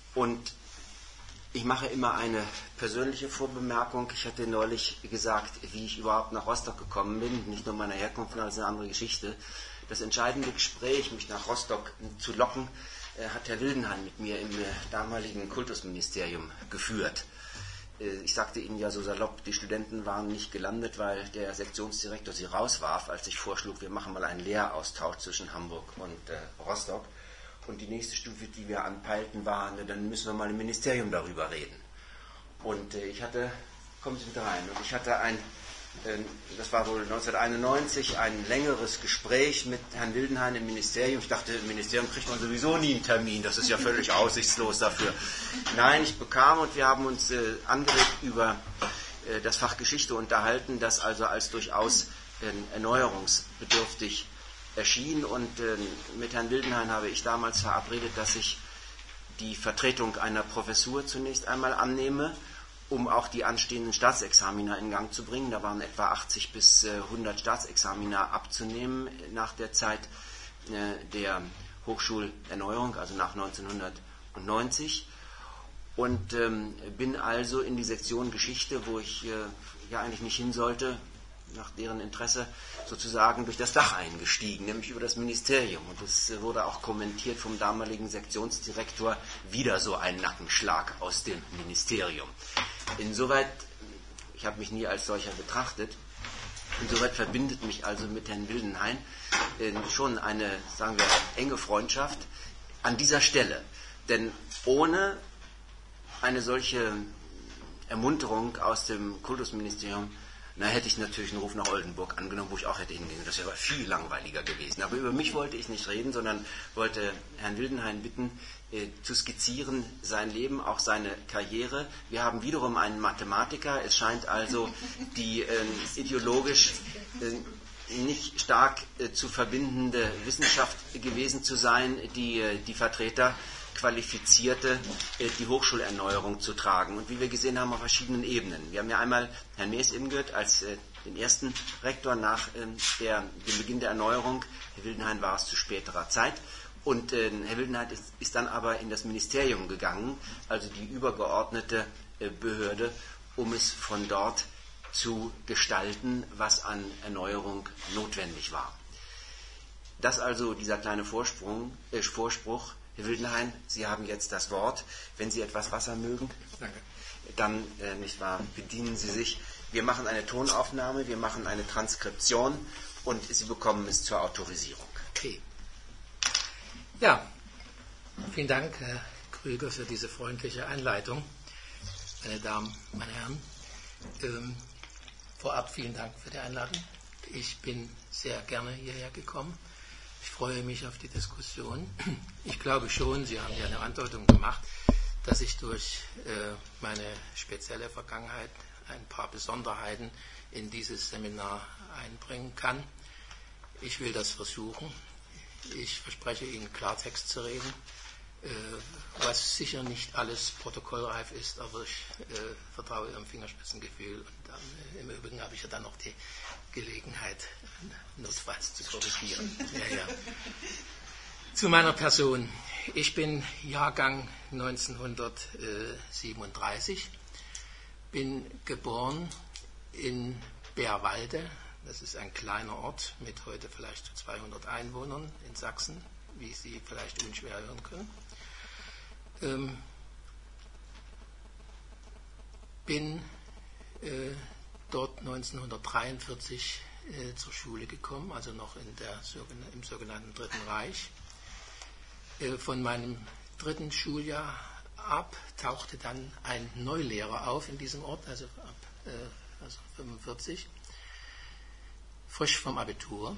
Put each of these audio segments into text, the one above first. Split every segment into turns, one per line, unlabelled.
Und ich mache immer eine persönliche Vorbemerkung. Ich hatte neulich gesagt, wie ich überhaupt nach Rostock gekommen bin. Nicht nur meine Herkunft, sondern das ist eine andere Geschichte. Das entscheidende Gespräch, mich nach Rostock zu locken, hat Herr Wildenhain mit mir im damaligen Kultusministerium geführt. Ich sagte Ihnen ja so salopp, die Studenten waren nicht gelandet, weil der Sektionsdirektor sie rauswarf, als ich vorschlug, wir machen mal einen Lehraustausch zwischen Hamburg und Rostock. Und die nächste Stufe, die wir anpeilten, war, dann müssen wir mal im Ministerium darüber reden. Und kommen Sie mit rein, und ich hatte das war wohl 1991, ein längeres Gespräch mit Herrn Wildenhain im Ministerium. Ich dachte, im Ministerium kriegt man sowieso nie einen Termin, das ist ja völlig aussichtslos dafür. Nein, ich bekam, und wir haben uns angeregt über das Fach Geschichte unterhalten, das also als durchaus erneuerungsbedürftig erschien, und mit Herrn Wildenhain habe ich damals verabredet, dass ich die Vertretung einer Professur zunächst einmal annehme, um auch die anstehenden Staatsexamina in Gang zu bringen. Da waren etwa 80 bis 100 Staatsexamina abzunehmen nach der Zeit der Hochschulerneuerung, also nach 1990. Und bin also in die Sektion Geschichte, wo ich ja eigentlich nicht hin sollte, nach deren Interesse sozusagen durch das Dach eingestiegen, nämlich über das Ministerium. Und es wurde auch kommentiert vom damaligen Sektionsdirektor, wieder so ein Nackenschlag aus dem Ministerium. Insoweit, ich habe mich nie als solcher betrachtet, insoweit verbindet mich also mit Herrn Wildenhain schon eine, sagen wir, enge Freundschaft an dieser Stelle. Denn ohne eine solche Ermunterung aus dem Kultusministerium, hätte ich natürlich einen Ruf nach Oldenburg angenommen, wo ich auch hätte hingehen können. Das wäre viel langweiliger gewesen. Aber über mich wollte ich nicht reden, sondern wollte Herrn Wildenhain bitten, zu skizzieren sein Leben, auch seine Karriere. Wir haben wiederum einen Mathematiker. Es scheint also die ideologisch nicht stark zu verbindende Wissenschaft gewesen zu sein, die Vertreter qualifizierte, die Hochschulerneuerung zu tragen. Und wie wir gesehen haben, auf verschiedenen Ebenen. Wir haben ja einmal Herrn Mees eben gehört als den ersten Rektor nach dem Beginn der Erneuerung. Herr Wildenhain war es zu späterer Zeit. Und Herr Wildenhain ist dann aber in das Ministerium gegangen, also die übergeordnete Behörde, um es von dort zu gestalten, was an Erneuerung notwendig war. Das also dieser kleine Vorspruch. Herr Wildenhain, Sie haben jetzt das Wort. Wenn Sie etwas Wasser mögen, danke, dann nicht wahr, bedienen Sie sich. Wir machen eine Tonaufnahme, wir machen eine Transkription und Sie bekommen es zur Autorisierung.
Okay. Ja, vielen Dank, Herr Krüger, für diese freundliche Einleitung. Meine Damen, meine Herren, vorab vielen Dank für die Einladung. Ich bin sehr gerne hierher gekommen. Ich freue mich auf die Diskussion. Ich glaube schon, Sie haben ja eine Andeutung gemacht, dass ich durch meine spezielle Vergangenheit ein paar Besonderheiten in dieses Seminar einbringen kann. Ich will das versuchen. Ich verspreche Ihnen, Klartext zu reden, was sicher nicht alles protokollreif ist, aber ich vertraue Ihrem Fingerspitzengefühl. Und im Übrigen habe ich ja dann noch die Gelegenheit, notfalls zu korrigieren. Ja. Zu meiner Person. Ich bin Jahrgang 1937, bin geboren in Bärwalde. Das ist ein kleiner Ort mit heute vielleicht so 200 Einwohnern in Sachsen, wie Sie vielleicht unschwer hören können. Bin dort 1943 zur Schule gekommen, also noch im sogenannten Dritten Reich. Von meinem dritten Schuljahr ab tauchte dann ein Neulehrer auf in diesem Ort, also ab 1945, frisch vom Abitur,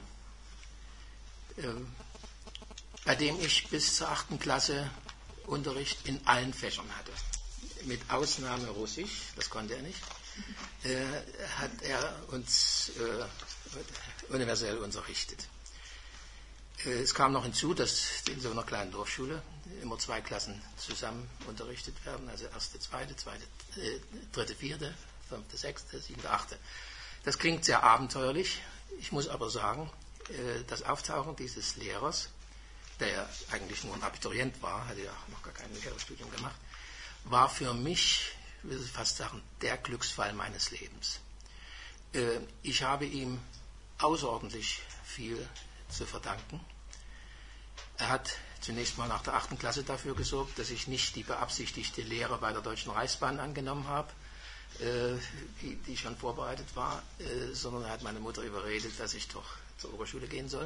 bei dem ich bis zur 8. Klasse Unterricht in allen Fächern hatte. Mit Ausnahme Russisch, das konnte er nicht, hat er uns universell unterrichtet. Es kam noch hinzu, dass in so einer kleinen Dorfschule immer 2 Klassen zusammen unterrichtet werden, also 1., 2., 3., 4., 5., 6., 7., 8. Das klingt sehr abenteuerlich. Ich muss aber sagen, das Auftauchen dieses Lehrers, der ja eigentlich nur ein Abiturient war, hatte ja noch gar kein Lehrerstudium gemacht, war für mich, ich will fast sagen, der Glücksfall meines Lebens. Ich habe ihm außerordentlich viel zu verdanken. Er hat zunächst mal nach der 8. Klasse dafür gesorgt, dass ich nicht die beabsichtigte Lehre bei der Deutschen Reichsbahn angenommen habe, die schon vorbereitet war, sondern er hat meine Mutter überredet, dass ich doch zur Oberschule gehen soll.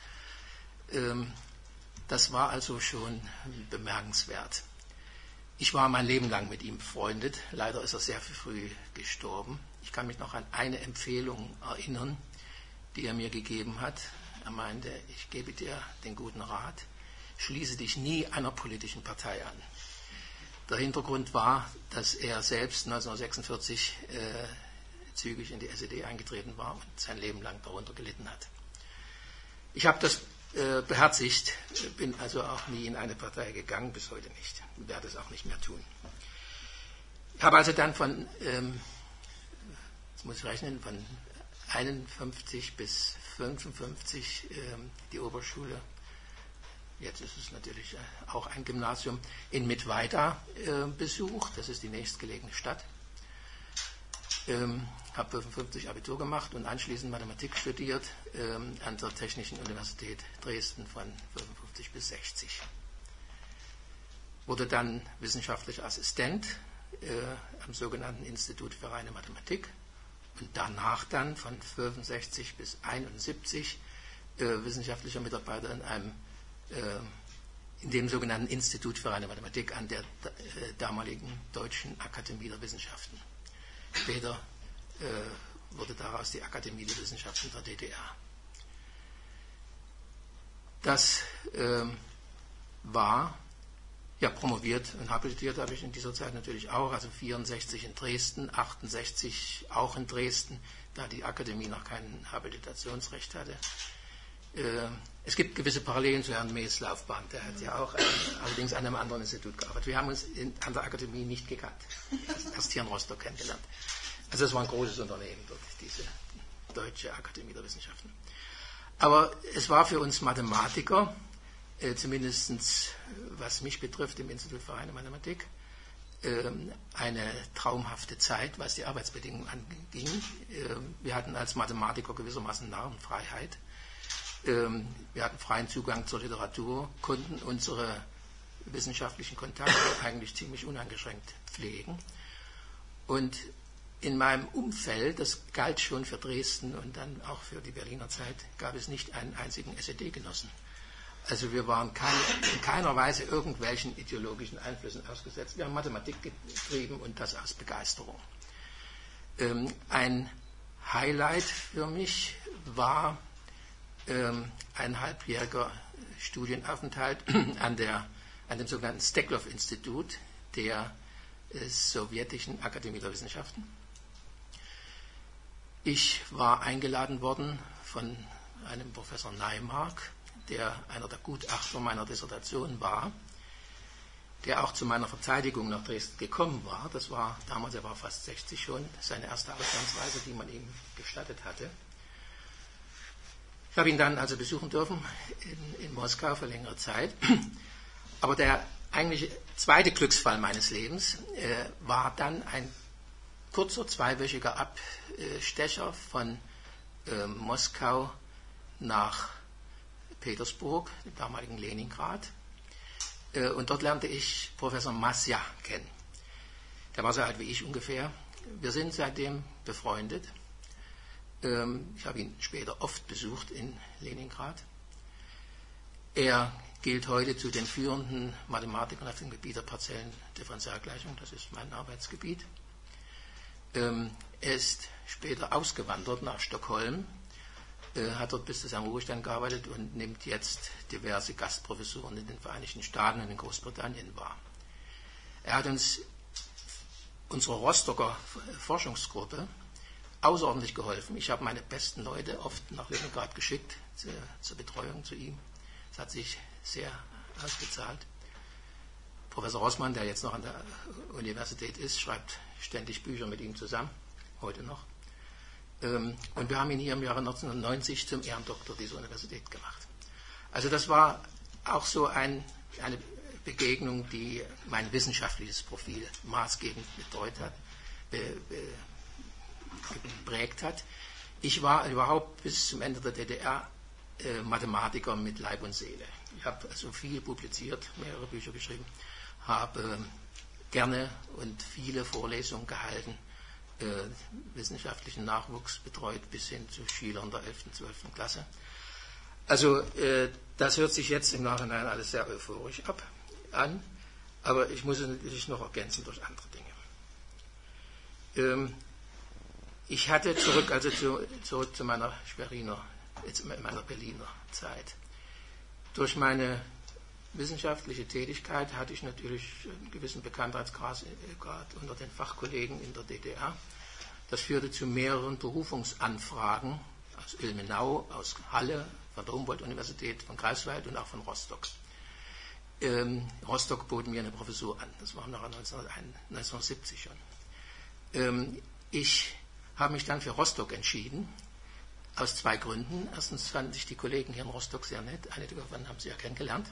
Das war also schon bemerkenswert. Ich war mein Leben lang mit ihm befreundet. Leider ist er sehr früh gestorben. Ich kann mich noch an eine Empfehlung erinnern, die er mir gegeben hat. Er meinte, ich gebe dir den guten Rat, schließe dich nie einer politischen Partei an. Der Hintergrund war, dass er selbst 1946 zügig in die SED eingetreten war und sein Leben lang darunter gelitten hat. Ich habe das beherzigt, bin also auch nie in eine Partei gegangen, bis heute nicht, und werde es auch nicht mehr tun. Ich habe also dann von, jetzt muss ich rechnen, von 51 bis 55 die Oberschule, jetzt ist es natürlich auch ein Gymnasium, in Mittweida besucht, das ist die nächstgelegene Stadt. Habe 55 Abitur gemacht und anschließend Mathematik studiert an der Technischen Universität Dresden von 55 bis 60. Wurde dann wissenschaftlicher Assistent am sogenannten Institut für reine Mathematik und danach dann von 65 bis 71 wissenschaftlicher Mitarbeiter in dem sogenannten Institut für reine Mathematik an der damaligen Deutschen Akademie der Wissenschaften. Später wurde daraus die Akademie der Wissenschaften der DDR. Das war, ja, promoviert und habilitiert habe ich in dieser Zeit natürlich auch, also 64 in Dresden, 68 auch in Dresden, da die Akademie noch kein Habilitationsrecht hatte. Es gibt gewisse Parallelen zu Herrn Mees Laufbahn, der hat ja auch allerdings an einem anderen Institut gearbeitet. Wir haben uns an der Akademie nicht gekannt, erst hier in Rostock kennengelernt. Also es war ein großes Unternehmen dort, diese Deutsche Akademie der Wissenschaften. Aber es war für uns Mathematiker, zumindest was mich betrifft im Institut für reine Mathematik, eine traumhafte Zeit, was die Arbeitsbedingungen anging. Wir hatten als Mathematiker gewissermaßen Narrenfreiheit. Wir hatten freien Zugang zur Literatur, konnten unsere wissenschaftlichen Kontakte eigentlich ziemlich uneingeschränkt pflegen. Und in meinem Umfeld, das galt schon für Dresden und dann auch für die Berliner Zeit, gab es nicht einen einzigen SED-Genossen. Also wir waren in keiner Weise irgendwelchen ideologischen Einflüssen ausgesetzt. Wir haben Mathematik getrieben und das aus Begeisterung. Ein Highlight für mich war ein halbjähriger Studienaufenthalt an dem sogenannten Steklov-Institut der Sowjetischen Akademie der Wissenschaften. Ich war eingeladen worden von einem Professor Neimark, der einer der Gutachter meiner Dissertation war, der auch zu meiner Verteidigung nach Dresden gekommen war. Das war damals, er war fast 60 schon, seine erste Auslandsreise, die man ihm gestattet hatte. Ich habe ihn dann also besuchen dürfen in Moskau für längere Zeit. Aber der eigentlich zweite Glücksfall meines Lebens war dann ein kurzer, zweiwöchiger Abstecher von Moskau nach Petersburg, dem damaligen Leningrad. Und dort lernte ich Professor Masja kennen. Der war so alt wie ich ungefähr. Wir sind seitdem befreundet. Ich habe ihn später oft besucht in Leningrad. Er gilt heute zu den führenden Mathematikern auf dem Gebiet der Parzellendifferentialgleichung. Das ist mein Arbeitsgebiet. Er ist später ausgewandert nach Stockholm, hat dort bis zu seinem Ruhestand gearbeitet und nimmt jetzt diverse Gastprofessuren in den Vereinigten Staaten und in Großbritannien wahr. Er hat uns, unserer Rostocker Forschungsgruppe, außerordentlich geholfen. Ich habe meine besten Leute oft nach Leningrad geschickt zur Betreuung zu ihm. Das hat sich sehr ausgezahlt. Professor Rossmann, der jetzt noch an der Universität ist, schreibt ständig Bücher mit ihm zusammen, heute noch. Und wir haben ihn hier im Jahre 1990 zum Ehrendoktor dieser Universität gemacht. Also das war auch so eine Begegnung, die mein wissenschaftliches Profil maßgebend geprägt hat. Ich war überhaupt bis zum Ende der DDR Mathematiker mit Leib und Seele. Ich habe also viel publiziert, mehrere Bücher geschrieben, habe gerne und viele Vorlesungen gehalten, wissenschaftlichen Nachwuchs betreut bis hin zu Schülern der 11. und 12. Klasse. Also das hört sich jetzt im Nachhinein alles sehr euphorisch an, aber ich muss es natürlich noch ergänzen durch andere Dinge. Ich hatte zurück zu meiner Berliner Zeit. Durch meine wissenschaftliche Tätigkeit hatte ich natürlich einen gewissen Bekanntheitsgrad unter den Fachkollegen in der DDR. Das führte zu mehreren Berufungsanfragen aus Ilmenau, aus Halle, von der Humboldt-Universität, von Greifswald und auch von Rostock. Rostock bot mir eine Professur an, das war nach 1970 schon. Ich habe mich dann für Rostock entschieden, aus zwei Gründen. Erstens fanden sich die Kollegen hier in Rostock sehr nett, einige davon haben Sie ja kennengelernt.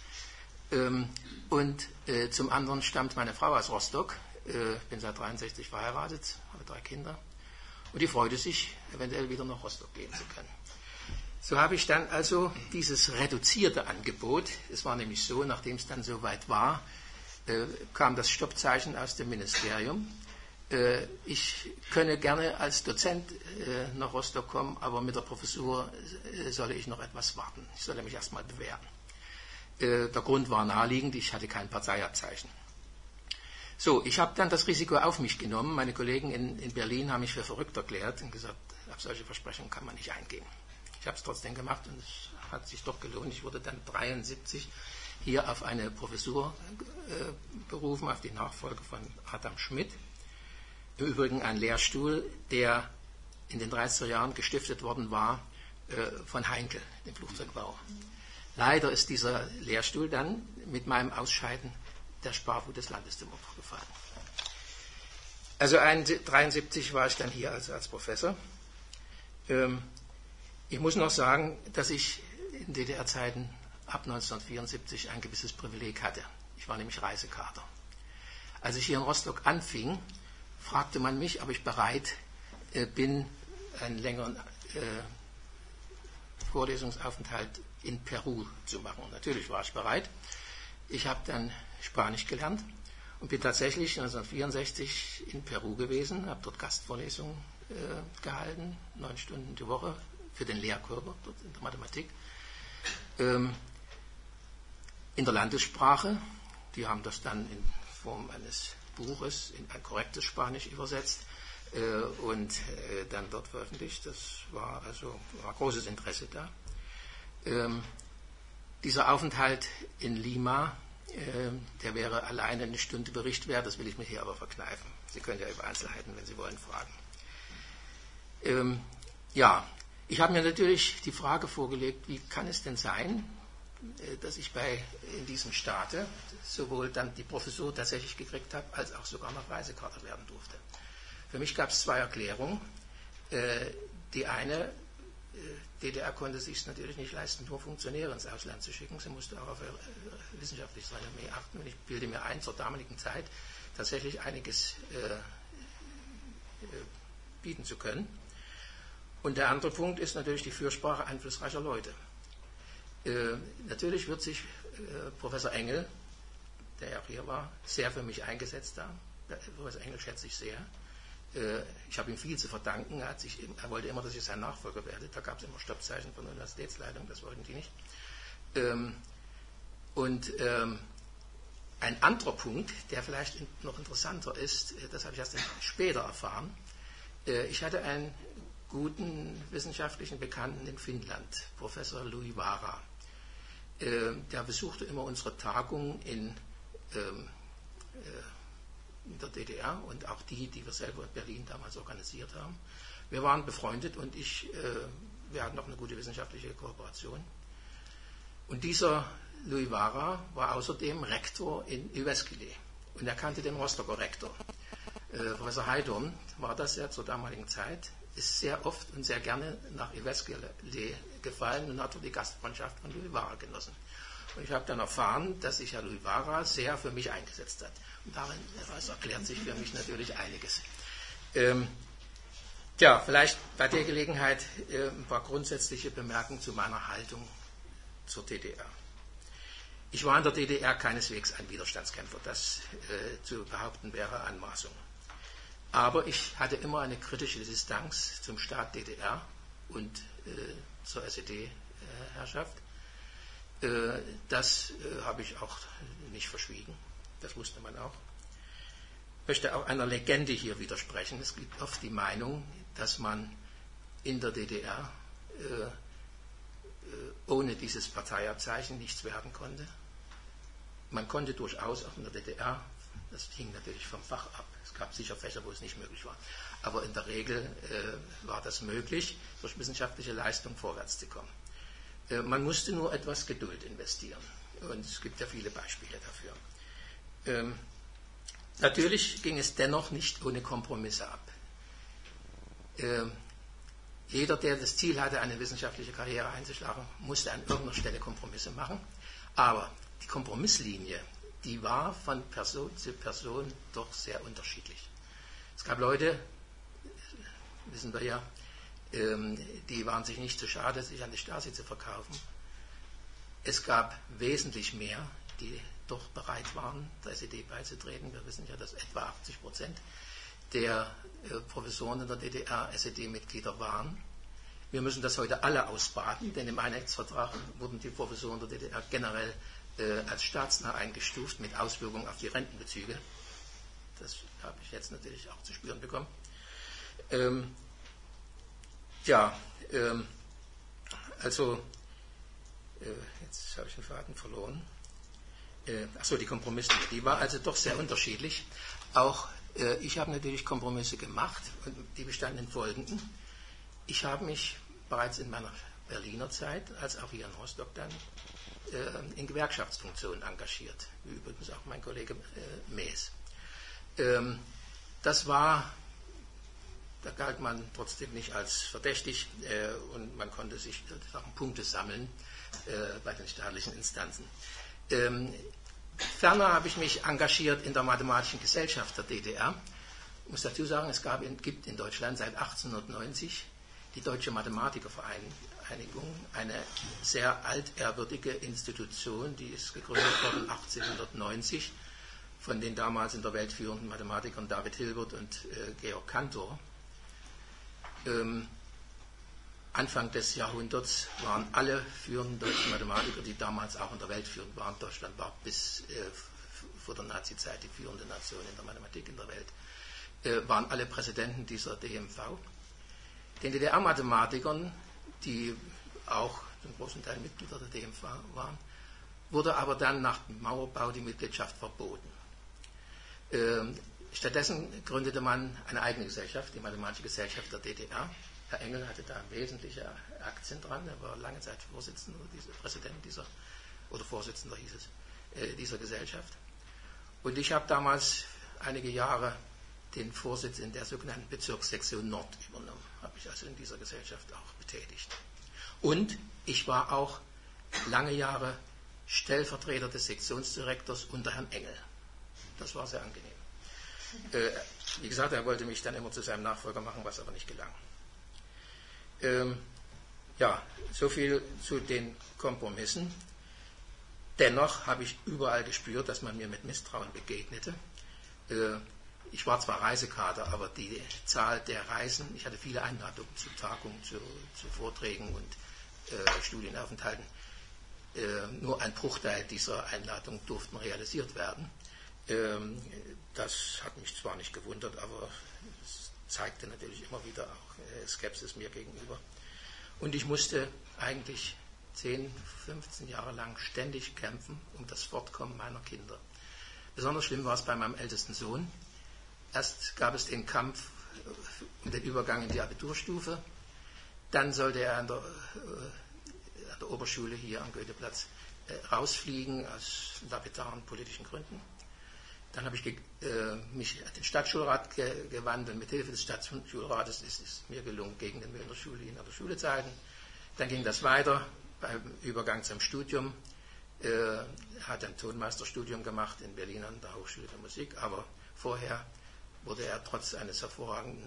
Und zum anderen stammt meine Frau aus Rostock, bin seit 1963 verheiratet, habe 3 Kinder und die freute sich, eventuell wieder nach Rostock gehen zu können. So habe ich dann also dieses reduzierte Angebot, es war nämlich so, nachdem es dann soweit war, kam das Stoppzeichen aus dem Ministerium. Ich könne gerne als Dozent nach Rostock kommen, aber mit der Professur solle ich noch etwas warten. Ich solle mich erstmal bewähren. Der Grund war naheliegend, ich hatte kein Parteiabzeichen. So, ich habe dann das Risiko auf mich genommen. Meine Kollegen in Berlin haben mich für verrückt erklärt und gesagt, auf solche Versprechungen kann man nicht eingehen. Ich habe es trotzdem gemacht und es hat sich doch gelohnt. Ich wurde dann 1973 hier auf eine Professur berufen, auf die Nachfolge von Adam Schmidt. Im Übrigen ein Lehrstuhl, der in den 30er Jahren gestiftet worden war von Heinkel, dem Flugzeugbauer. Leider ist dieser Lehrstuhl dann mit meinem Ausscheiden der Sparwut des Landes zum Opfer gefallen. Also 1973 war ich dann hier als Professor. Ich muss noch sagen, dass ich in DDR-Zeiten ab 1974 ein gewisses Privileg hatte. Ich war nämlich Reisekater. Als ich hier in Rostock anfing, fragte man mich, ob ich bereit bin, einen längeren Vorlesungsaufenthalt in Peru zu machen. Und natürlich war ich bereit. Ich habe dann Spanisch gelernt und bin tatsächlich 1964 in Peru gewesen, habe dort Gastvorlesungen gehalten, 9 Stunden die Woche für den Lehrkörper dort in der Mathematik. In der Landessprache, die haben das dann in Form eines Buches in ein korrektes Spanisch übersetzt und dann dort veröffentlicht. Das war großes Interesse da. Dieser Aufenthalt in Lima, der wäre alleine eine Stunde Bericht wert, das will ich mir hier aber verkneifen. Sie können ja über Einzelheiten, wenn Sie wollen, fragen. Ich habe mir natürlich die Frage vorgelegt, wie kann es denn sein, dass ich in diesem Staate sowohl dann die Professur tatsächlich gekriegt habe, als auch sogar noch Reisekater werden durfte. Für mich gab es 2 Erklärungen. Die eine, DDR konnte es sich natürlich nicht leisten, nur Funktionäre ins Ausland zu schicken. Sie musste auch auf wissenschaftliches Renommee achten. Und ich bilde mir ein, zur damaligen Zeit tatsächlich einiges bieten zu können. Und der andere Punkt ist natürlich die Fürsprache einflussreicher Leute. Natürlich wird sich Professor Engel, der ja auch hier war, sehr für mich eingesetzt haben. Professor Engel schätze ich sehr. Ich habe ihm viel zu verdanken. Er wollte immer, dass ich sein Nachfolger werde. Da gab es immer Stoppzeichen von der Universitätsleitung, das wollten die nicht. Ein anderer Punkt, der vielleicht noch interessanter ist, das habe ich erst später erfahren. Ich hatte einen guten wissenschaftlichen Bekannten in Finnland, Professor Louis Vara. Der besuchte immer unsere Tagungen in der DDR und auch die wir selber in Berlin damals organisiert haben. Wir waren befreundet und wir hatten auch eine gute wissenschaftliche Kooperation. Und dieser Louis Vara war außerdem Rektor in Jyväskylä und er kannte den Rostocker Rektor. Professor Heidorn war das ja zur damaligen Zeit, ist sehr oft und sehr gerne nach Jyväskylä gefallen und hat die Gastfreundschaft von Louis Vara genossen. Und ich habe dann erfahren, dass sich Herr Louis Vara sehr für mich eingesetzt hat. Und daraus erklärt sich für mich natürlich einiges. Vielleicht bei der Gelegenheit ein paar grundsätzliche Bemerkungen zu meiner Haltung zur DDR. Ich war in der DDR keineswegs ein Widerstandskämpfer, das zu behaupten wäre Anmaßung. Aber ich hatte immer eine kritische Distanz zum Staat DDR und zur SED-Herrschaft. Das habe ich auch nicht verschwiegen, das wusste man auch. Ich möchte auch einer Legende hier widersprechen. Es gibt oft die Meinung, dass man in der DDR ohne dieses Parteiabzeichen nichts werden konnte. Man konnte durchaus auch in der DDR, das hing natürlich vom Fach ab, es gab sicher Fächer, wo es nicht möglich war, aber in der Regel war das möglich, durch wissenschaftliche Leistung vorwärts zu kommen. Man musste nur etwas Geduld investieren und es gibt ja viele Beispiele dafür. Natürlich ging es dennoch nicht ohne Kompromisse ab. Jeder, der das Ziel hatte, eine wissenschaftliche Karriere einzuschlagen, musste an irgendeiner Stelle Kompromisse machen. Aber die Kompromisslinie, die war von Person zu Person doch sehr unterschiedlich. Es gab Leute, wissen wir ja, die waren sich nicht zu schade, sich an die Stasi zu verkaufen. Es gab wesentlich mehr, die doch bereit waren, der SED beizutreten. Wir wissen ja, dass etwa 80% der Professoren in der DDR SED-Mitglieder waren. Wir müssen das heute alle ausbaden, denn im Einheitsvertrag wurden die Professoren der DDR generell als staatsnah eingestuft mit Auswirkungen auf die Rentenbezüge. Das habe ich jetzt natürlich auch zu spüren bekommen. Jetzt habe ich den Faden verloren. Die Kompromisse, die war also doch sehr unterschiedlich. Auch ich habe natürlich Kompromisse gemacht und die bestanden in folgenden. Ich habe mich bereits in meiner Berliner Zeit, als auch hier in Rostock dann, in Gewerkschaftsfunktionen engagiert, wie übrigens auch mein Kollege Mees. Da galt man trotzdem nicht als verdächtig und man konnte sich Punkte sammeln bei den staatlichen Instanzen. Ferner habe ich mich engagiert in der Mathematischen Gesellschaft der DDR. Ich muss dazu sagen, es gibt in Deutschland seit 1890 die Deutsche Mathematikervereinigung, eine sehr altehrwürdige Institution, die ist gegründet worden 1890 von den damals in der Welt führenden Mathematikern David Hilbert und Georg Cantor. Anfang des Jahrhunderts waren alle führenden deutschen Mathematiker, die damals auch in der Welt führend waren, Deutschland war bis vor der Nazizeit die führende Nation in der Mathematik in der Welt, waren alle Präsidenten dieser DMV. Den DDR-Mathematikern, die auch zum großen Teil Mitglieder der DMV waren, wurde aber dann nach dem Mauerbau die Mitgliedschaft verboten. Stattdessen gründete man eine eigene Gesellschaft, die Mathematische Gesellschaft der DDR. Herr Engel hatte da wesentliche Aktien dran, er war lange Zeit Vorsitzender, Präsident Vorsitzender hieß es, dieser Gesellschaft. Und ich habe damals einige Jahre den Vorsitz in der sogenannten Bezirkssektion Nord übernommen, habe ich also in dieser Gesellschaft auch betätigt. Und ich war auch lange Jahre Stellvertreter des Sektionsdirektors unter Herrn Engel. Das war sehr angenehm. Wie gesagt, er wollte mich dann immer zu seinem Nachfolger machen, was aber nicht gelang. So viel zu den Kompromissen. Dennoch habe ich überall gespürt, dass man mir mit Misstrauen begegnete. Ich war zwar Reisekader, aber die Zahl der Reisen, ich hatte viele Einladungen zu Tagungen, zu Vorträgen und Studienaufenthalten. Nur ein Bruchteil dieser Einladungen durften realisiert werden. Das hat mich zwar nicht gewundert, aber es zeigte natürlich immer wieder auch Skepsis mir gegenüber. Und ich musste eigentlich 10, 15 Jahre lang ständig kämpfen um das Fortkommen meiner Kinder. Besonders schlimm war es bei meinem ältesten Sohn. Erst gab es den Kampf um den Übergang in die Abiturstufe. Dann sollte er an der Oberschule hier am Goetheplatz rausfliegen aus lapidaren politischen Gründen. Dann habe ich mich an den Stadtschulrat gewandt und mit Hilfe des Stadtschulrates ist es mir gelungen, gegen den Willen der Schule ihn an der Schule zu halten. Dann ging das weiter beim Übergang zum Studium. hat ein Tonmeisterstudium gemacht in Berlin an der Hochschule für Musik, aber vorher wurde er trotz eines hervorragenden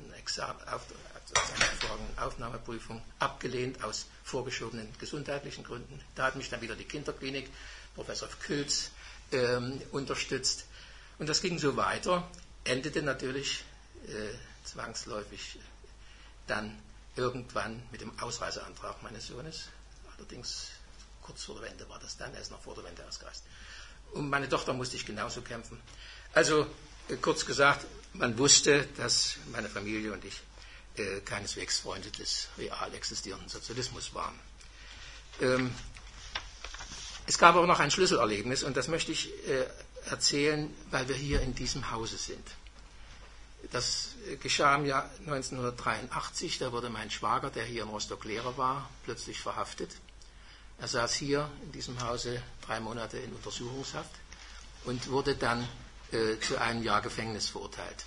Aufnahmeprüfung abgelehnt aus vorgeschobenen gesundheitlichen Gründen. Da hat mich dann wieder die Kinderklinik, Professor Külz, unterstützt. Und das ging so weiter, endete natürlich zwangsläufig dann irgendwann mit dem Ausreiseantrag meines Sohnes. Allerdings kurz vor der Wende war das dann, er ist noch vor der Wende ausgereist. Um meine Tochter musste ich genauso kämpfen. Also kurz gesagt, man wusste, dass meine Familie und ich keineswegs Freunde des real existierenden Sozialismus waren. Es gab aber noch ein Schlüsselerlebnis und das möchte ich erzählen, weil wir hier in diesem Hause sind. Das geschah im Jahr 1983, da wurde mein Schwager, der hier in Rostock Lehrer war, plötzlich verhaftet. Er saß hier in diesem Hause 3 Monate in Untersuchungshaft und wurde dann zu 1 Jahr Gefängnis verurteilt.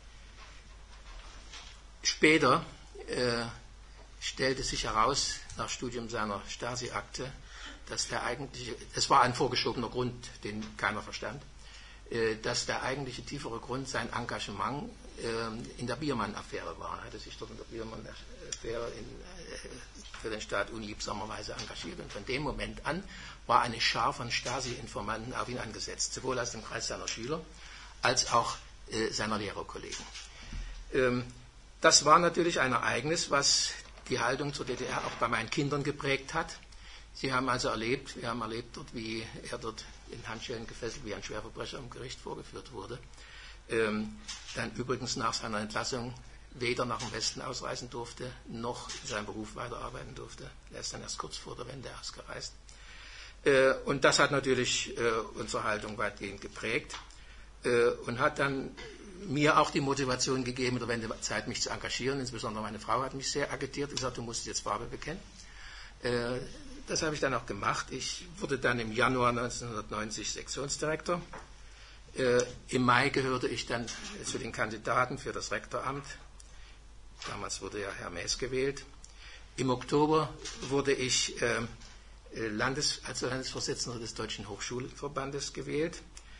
Später stellte sich heraus, nach Studium seiner Stasi-Akte, dass das war ein vorgeschobener Grund, den keiner verstand, dass der eigentliche tiefere Grund sein Engagement in der Biermann-Affäre war. Er hatte sich dort in der Biermann-Affäre für den Staat unliebsamerweise engagiert und von dem Moment an war eine Schar von Stasi-Informanten auf ihn angesetzt, sowohl aus dem Kreis seiner Schüler als auch seiner Lehrerkollegen. Das war natürlich ein Ereignis, was die Haltung zur DDR auch bei meinen Kindern geprägt hat. Wir haben erlebt dort, wie er dort in Handschellen gefesselt wie ein Schwerverbrecher im Gericht vorgeführt wurde. Dann übrigens nach seiner Entlassung weder nach dem Westen ausreisen durfte, noch in seinem Beruf weiterarbeiten durfte. Er ist dann erst kurz vor der Wende ausgereist. Und das hat natürlich unsere Haltung weitgehend geprägt und hat dann mir auch die Motivation gegeben, in der Wendezeit mich zu engagieren. Insbesondere meine Frau hat mich sehr agitiert und gesagt, du musst jetzt Farbe bekennen. Das habe ich dann auch gemacht. Ich wurde dann im Januar 1990 Sektionsdirektor. Im Mai gehörte ich dann zu den Kandidaten für das Rektoramt. Damals wurde ja Herr Maes gewählt. Im Oktober wurde ich als Landesvorsitzender des Deutschen Hochschulverbandes gewählt.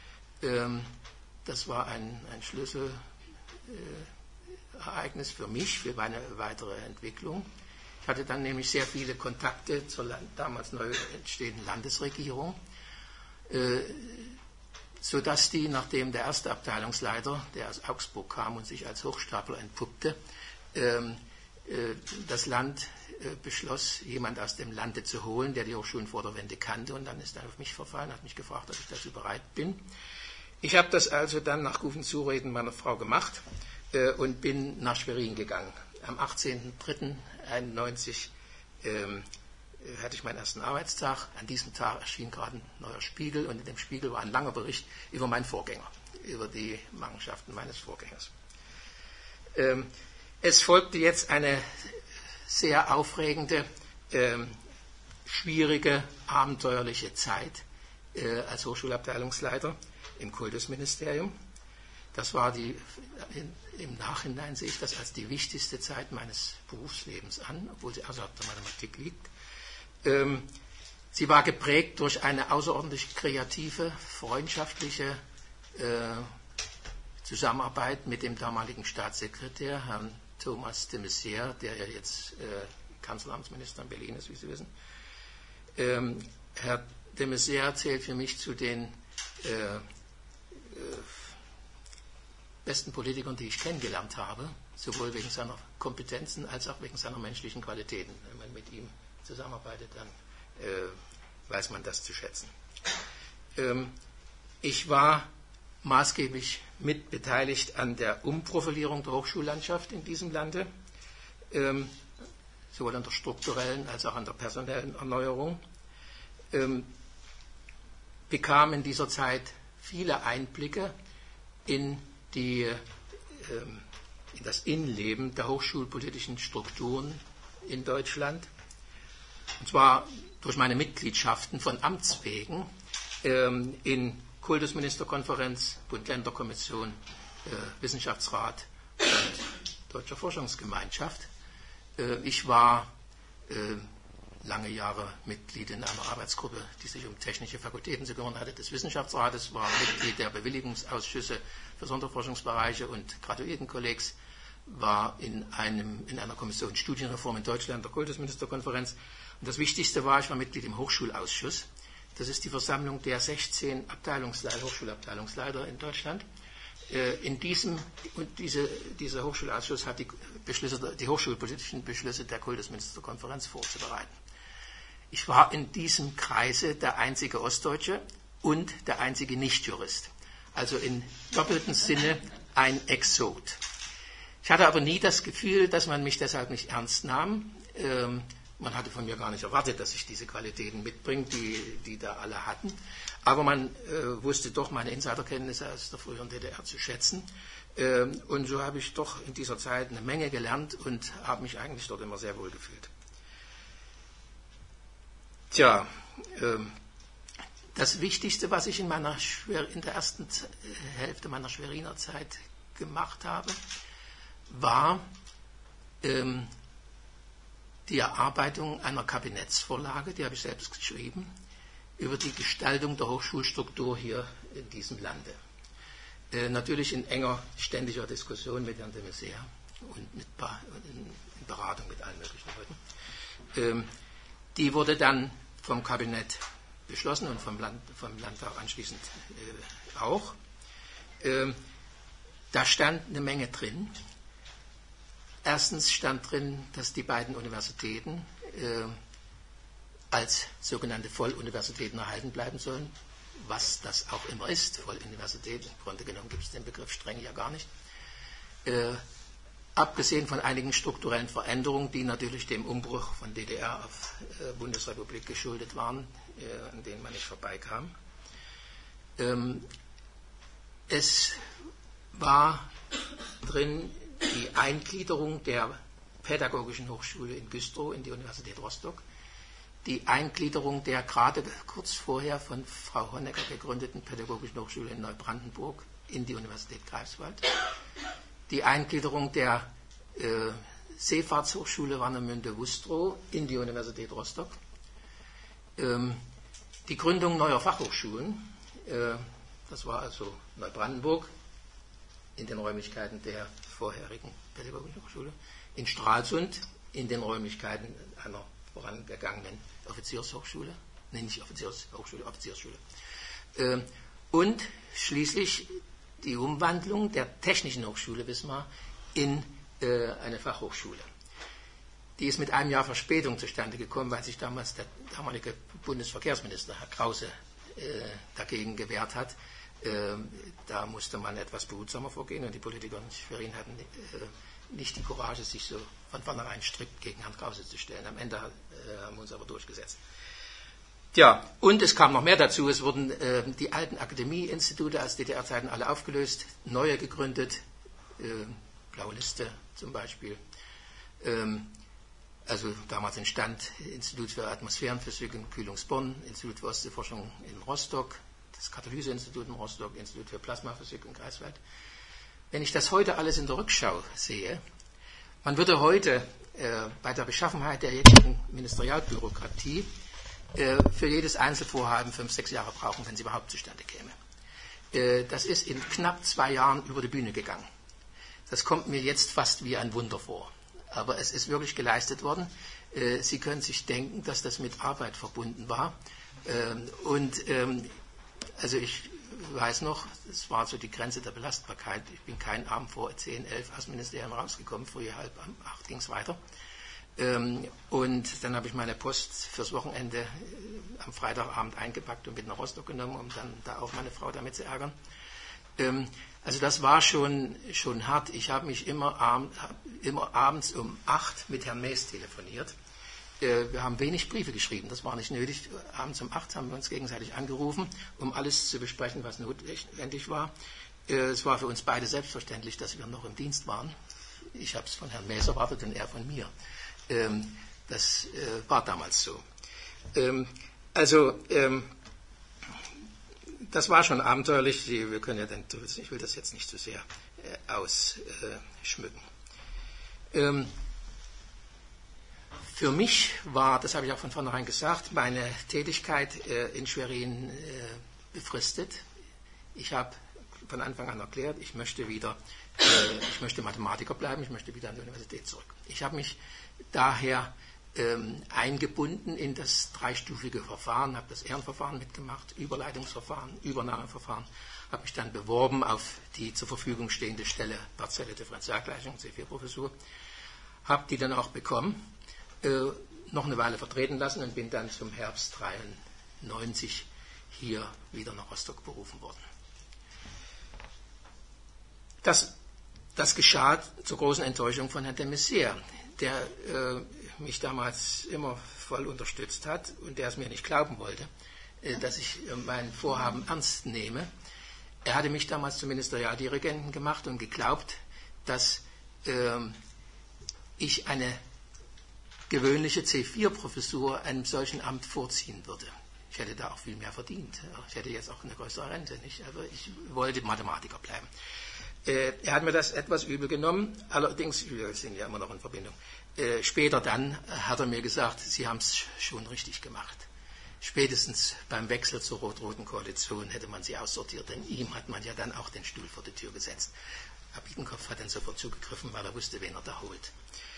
Das war ein Schlüsselereignis für mich, für meine weitere Entwicklung. Ich hatte dann nämlich sehr viele Kontakte zur damals neu entstehenden Landesregierung, sodass die, nachdem der erste Abteilungsleiter, der aus Augsburg kam und sich als Hochstapler entpuppte, das Land beschloss, jemand aus dem Lande zu holen, der die Hochschulen vor der Wende kannte, und dann ist er auf mich verfallen, hat mich gefragt, ob ich dazu bereit bin. Ich habe das also dann nach guten Zureden meiner Frau gemacht und bin nach Schwerin gegangen. Am 18.03.1991 hatte ich meinen ersten Arbeitstag. An diesem Tag erschien gerade ein neuer Spiegel und in dem Spiegel war ein langer Bericht über meinen Vorgänger, über die Machenschaften meines Vorgängers. Es folgte jetzt eine sehr aufregende, schwierige, abenteuerliche Zeit als Hochschulabteilungsleiter im Kultusministerium. Das war im Nachhinein sehe ich das als die wichtigste Zeit meines Berufslebens an, obwohl sie außerhalb der Mathematik liegt. Sie war geprägt durch eine außerordentlich kreative, freundschaftliche Zusammenarbeit mit dem damaligen Staatssekretär, Herrn Thomas de Maizière, der ja jetzt Kanzleramtsminister in Berlin ist, wie Sie wissen. Herr de Maizière zählt für mich zu den besten Politikern, die ich kennengelernt habe, sowohl wegen seiner Kompetenzen als auch wegen seiner menschlichen Qualitäten. Wenn man mit ihm zusammenarbeitet, dann weiß man das zu schätzen. Ich war maßgeblich mit beteiligt an der Umprofilierung der Hochschullandschaft in diesem Lande, sowohl an der strukturellen als auch an der personellen Erneuerung. Bekam in dieser Zeit viele Einblicke in das Innenleben der hochschulpolitischen Strukturen in Deutschland. Und zwar durch meine Mitgliedschaften von Amts wegen in Kultusministerkonferenz, Bund-Länder-Kommission, Wissenschaftsrat und Deutscher Forschungsgemeinschaft. Ich war lange Jahre Mitglied in einer Arbeitsgruppe, die sich um technische Fakultäten zu kümmern hatte, des Wissenschaftsrates, war Mitglied der Bewilligungsausschüsse für Sonderforschungsbereiche und Graduiertenkollegs, war in einer Kommission Studienreform in Deutschland der Kultusministerkonferenz. Und das Wichtigste war, ich war Mitglied im Hochschulausschuss. Das ist die Versammlung der 16 Hochschulabteilungsleiter in Deutschland. Dieser Hochschulausschuss hat die hochschulpolitischen Beschlüsse der Kultusministerkonferenz vorzubereiten. Ich war in diesem Kreise der einzige Ostdeutsche und der einzige Nichtjurist. Also in doppeltem Sinne ein Exot. Ich hatte aber nie das Gefühl, dass man mich deshalb nicht ernst nahm. Man hatte von mir gar nicht erwartet, dass ich diese Qualitäten mitbringe, die da alle hatten. Aber man wusste doch meine Insiderkenntnisse aus der früheren DDR zu schätzen. Und so habe ich doch in dieser Zeit eine Menge gelernt und habe mich eigentlich dort immer sehr wohl gefühlt. Tja, das Wichtigste, was ich in der ersten Hälfte meiner Schweriner Zeit gemacht habe, war die Erarbeitung einer Kabinettsvorlage, die habe ich selbst geschrieben, über die Gestaltung der Hochschulstruktur hier in diesem Lande. Natürlich in enger, ständiger Diskussion mit Herrn de Maizière und in Beratung mit allen möglichen Leuten. Die wurde dann vom Kabinett beschlossen und vom Landtag anschließend auch. Da stand eine Menge drin. Erstens stand drin, dass die beiden Universitäten als sogenannte Volluniversitäten erhalten bleiben sollen, was das auch immer ist, Volluniversität. Im Grunde genommen gibt es den Begriff streng ja gar nicht. Abgesehen von einigen strukturellen Veränderungen, die natürlich dem Umbruch von DDR auf Bundesrepublik geschuldet waren, an denen man nicht vorbeikam. Es war drin die Eingliederung der Pädagogischen Hochschule in Güstrow in die Universität Rostock, die Eingliederung der gerade kurz vorher von Frau Honecker gegründeten Pädagogischen Hochschule in Neubrandenburg in die Universität Greifswald, die Eingliederung der Seefahrtshochschule Warnemünde-Wustrow in die Universität Rostock, die Gründung neuer Fachhochschulen, das war also Neubrandenburg in den Räumlichkeiten der vorherigen Pädagogischen Hochschule, in Stralsund in den Räumlichkeiten einer vorangegangenen Offiziershochschule, nicht Offiziershochschule, Offiziersschule. Und schließlich die Umwandlung der Technischen Hochschule Wismar in eine Fachhochschule. Die ist mit einem Jahr Verspätung zustande gekommen, weil sich damals der damalige Bundesverkehrsminister, Herr Krause, dagegen gewehrt hat. Da musste man etwas behutsamer vorgehen und die Politiker in Schwerin hatten nicht die Courage, sich so von vornherein strikt gegen Herrn Krause zu stellen. Am Ende haben wir uns aber durchgesetzt. Ja, und es kam noch mehr dazu. Es wurden die alten Akademieinstitute aus DDR-Zeiten alle aufgelöst, neue gegründet, Blaue Liste zum Beispiel. Also damals entstand Institut für Atmosphärenphysik in Kühlungsborn, Institut für Ostseeforschung in Rostock, das Katalyseinstitut in Rostock, Institut für Plasmaphysik in Greifswald. Wenn ich das heute alles in der Rückschau sehe, man würde heute bei der Beschaffenheit der jetzigen Ministerialbürokratie für jedes Einzelvorhaben 5-6 Jahre brauchen, wenn sie überhaupt zustande käme. Das ist in knapp 2 Jahren über die Bühne gegangen. Das kommt mir jetzt fast wie ein Wunder vor. Aber es ist wirklich geleistet worden. Sie können sich denken, dass das mit Arbeit verbunden war. Also ich weiß noch, es war so die Grenze der Belastbarkeit. Ich bin keinen Abend vor 10, 11 aus dem Ministerium rausgekommen. Früh 7:30 ging es weiter. Und dann habe ich meine Post fürs Wochenende am Freitagabend eingepackt und mit nach Rostock genommen, um dann da auch meine Frau damit zu ärgern. Also das war schon hart. Ich habe mich immer abends um 8 mit Herrn Mees telefoniert. Wir haben wenig Briefe geschrieben, das war nicht nötig. Abends um 8 haben wir uns gegenseitig angerufen, um alles zu besprechen, was notwendig war. Es war für uns beide selbstverständlich, dass wir noch im Dienst waren. Ich habe es von Herrn Mees erwartet und er von mir. Das war damals so. Das war schon abenteuerlich. Wir können ja dann, ich will das jetzt nicht zu sehr ausschmücken. Für mich war, das habe ich auch von vornherein gesagt, meine Tätigkeit in Schwerin befristet. Ich habe von Anfang an erklärt, ich möchte Mathematiker bleiben, ich möchte wieder an die Universität zurück. Ich habe mich daher eingebunden in das dreistufige Verfahren, habe das Ehrenverfahren mitgemacht, Überleitungsverfahren, Übernahmeverfahren, habe mich dann beworben auf die zur Verfügung stehende Stelle partielle Differentialgleichung, C4-Professur, habe die dann auch bekommen, noch eine Weile vertreten lassen und bin dann zum Herbst 1993 hier wieder nach Rostock berufen worden. Das geschah zur großen Enttäuschung von Herrn de Maizière, der mich damals immer voll unterstützt hat und der es mir nicht glauben wollte, dass ich mein Vorhaben ernst nehme. Er hatte mich damals zum Ministerialdirigenten gemacht und geglaubt, dass ich eine gewöhnliche C4-Professur einem solchen Amt vorziehen würde. Ich hätte da auch viel mehr verdient. Ich hätte jetzt auch eine größere Rente, nicht? Aber ich wollte Mathematiker bleiben. Er hat mir das etwas übel genommen, allerdings, wir sind ja immer noch in Verbindung. Später dann hat er mir gesagt, Sie haben es schon richtig gemacht. Spätestens beim Wechsel zur rot-roten Koalition hätte man sie aussortiert, denn ihm hat man ja dann auch den Stuhl vor die Tür gesetzt. Herr Biedenkopf hat dann sofort zugegriffen, weil er wusste, wen er da holt.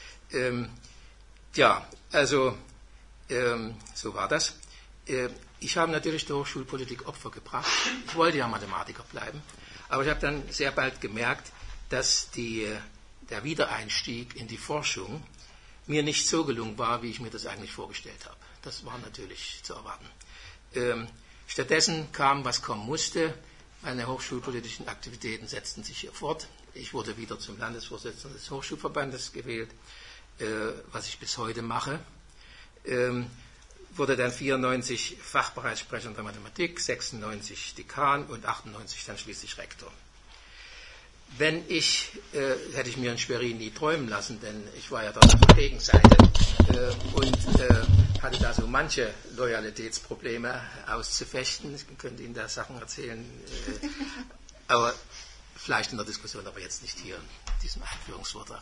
So war das. Ich habe natürlich der Hochschulpolitik Opfer gebracht. Ich wollte ja Mathematiker bleiben, aber ich habe dann sehr bald gemerkt, dass der Wiedereinstieg in die Forschung mir nicht so gelungen war, wie ich mir das eigentlich vorgestellt habe. Das war natürlich zu erwarten. Stattdessen kam, was kommen musste. Meine hochschulpolitischen Aktivitäten setzten sich hier fort. Ich wurde wieder zum Landesvorsitzenden des Hochschulverbandes gewählt, was ich bis heute mache. Wurde dann 94 Fachbereichssprecher der Mathematik, 96 Dekan und 98 dann schließlich Rektor. Hätte ich mir in Schwerin nie träumen lassen, denn ich war ja dort auf der Gegenseite und hatte da so manche Loyalitätsprobleme auszufechten. Ich könnte Ihnen da Sachen erzählen, aber vielleicht in der Diskussion, aber jetzt nicht hier in diesem Einführungsvortrag.